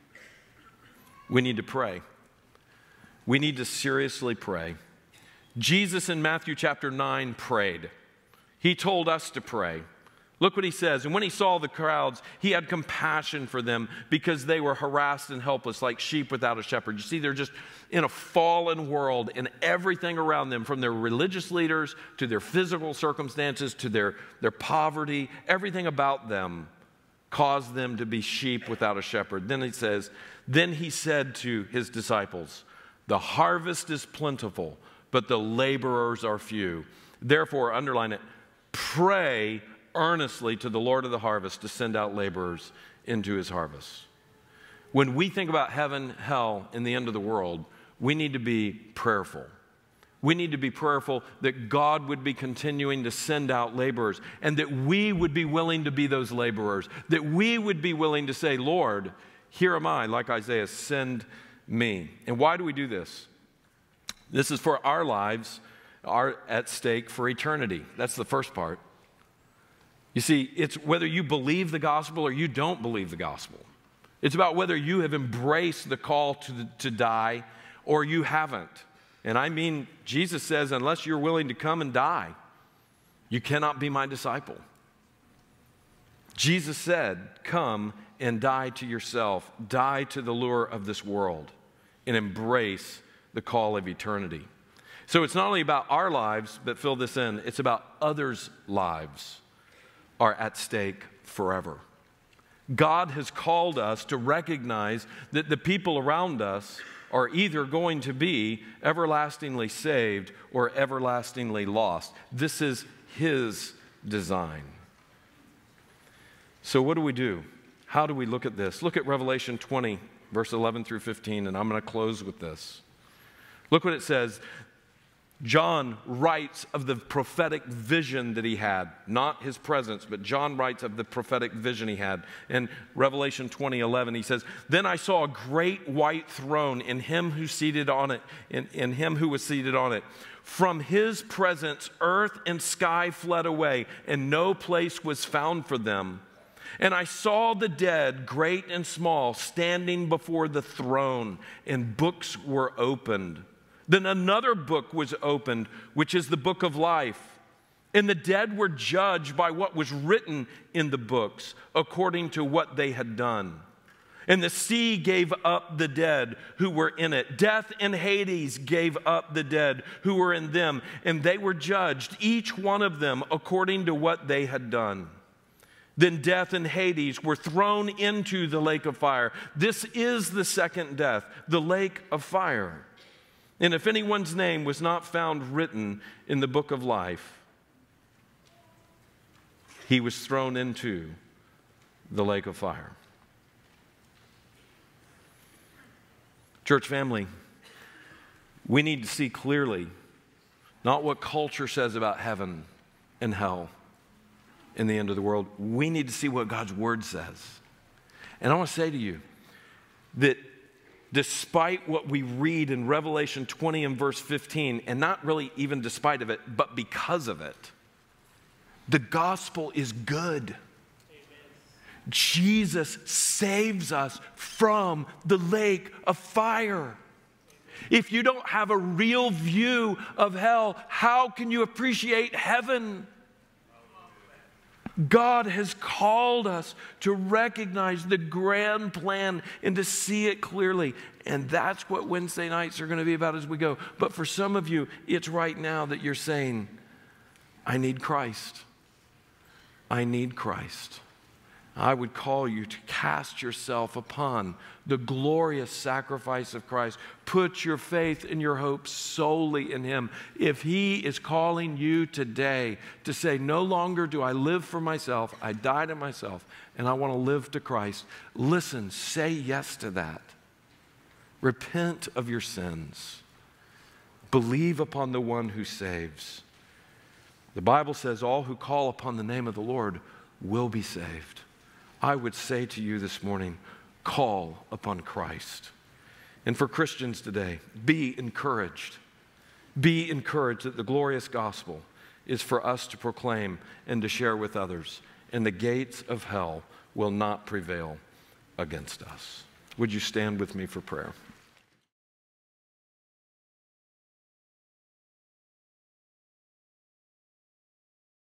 We need to pray. We need to seriously pray. Jesus in Matthew chapter 9 prayed. He told us to pray. Look what he says. And when he saw the crowds, he had compassion for them because they were harassed and helpless like sheep without a shepherd. You see, they're just in a fallen world, and everything around them, from their religious leaders to their physical circumstances to their poverty, everything about them caused them to be sheep without a shepherd. Then he says, then he said to his disciples, the harvest is plentiful, but the laborers are few. Therefore, underline it, pray earnestly to the Lord of the harvest to send out laborers into his harvest. When we think about heaven, hell, and the end of the world, we need to be prayerful. We need to be prayerful that God would be continuing to send out laborers, and that we would be willing to be those laborers, that we would be willing to say, Lord, here am I, like Isaiah, send me. And why do we do this? This is for our lives are at stake for eternity. That's the first part. You see, it's whether you believe the gospel or you don't believe the gospel. It's about whether you have embraced the call to die or you haven't. And I mean, Jesus says, unless you're willing to come and die, you cannot be my disciple. Jesus said, come and die to yourself, die to the lure of this world, and embrace the call of eternity. So it's not only about our lives, but fill this in, it's about others' lives are at stake forever. God has called us to recognize that the people around us are either going to be everlastingly saved or everlastingly lost. This is his design. So what do? How do we look at this? Look at Revelation 20, verse 11 through 15, and I'm going to close with this. Look what it says. John writes of the prophetic vision that he had, not his presence, but John writes of the prophetic vision he had. In Revelation 20:11, he says, then I saw a great white throne and him who seated on it, and him who was seated on it. From his presence, earth and sky fled away, and no place was found for them. And I saw the dead, great and small, standing before the throne, and books were opened. Then another book was opened, which is the book of life. And the dead were judged by what was written in the books, according to what they had done. And the sea gave up the dead who were in it. Death and Hades gave up the dead who were in them. And they were judged, each one of them, according to what they had done. Then death and Hades were thrown into the lake of fire. This is the second death, the lake of fire. And if anyone's name was not found written in the book of life, he was thrown into the lake of fire. Church family, we need to see clearly not what culture says about heaven and hell in the end of the world. We need to see what God's word says. And I want to say to you that despite what we read in Revelation 20 and verse 15, and not really even despite of it, but because of it, the gospel is good. Jesus saves us from the lake of fire. If you don't have a real view of hell, how can you appreciate heaven? God has called us to recognize the grand plan and to see it clearly. And that's what Wednesday nights are going to be about as we go. But for some of you, it's right now that you're saying, I need Christ. I need Christ. I would call you to cast yourself upon the glorious sacrifice of Christ. Put your faith and your hope solely in Him. If He is calling you today to say, no longer do I live for myself, I die to myself, and I want to live to Christ, listen, say yes to that. Repent of your sins. Believe upon the one who saves. The Bible says all who call upon the name of the Lord will be saved. I would say to you this morning, call upon Christ. And for Christians today, be encouraged. Be encouraged that the glorious gospel is for us to proclaim and to share with others. And the gates of hell will not prevail against us. Would you stand with me for prayer?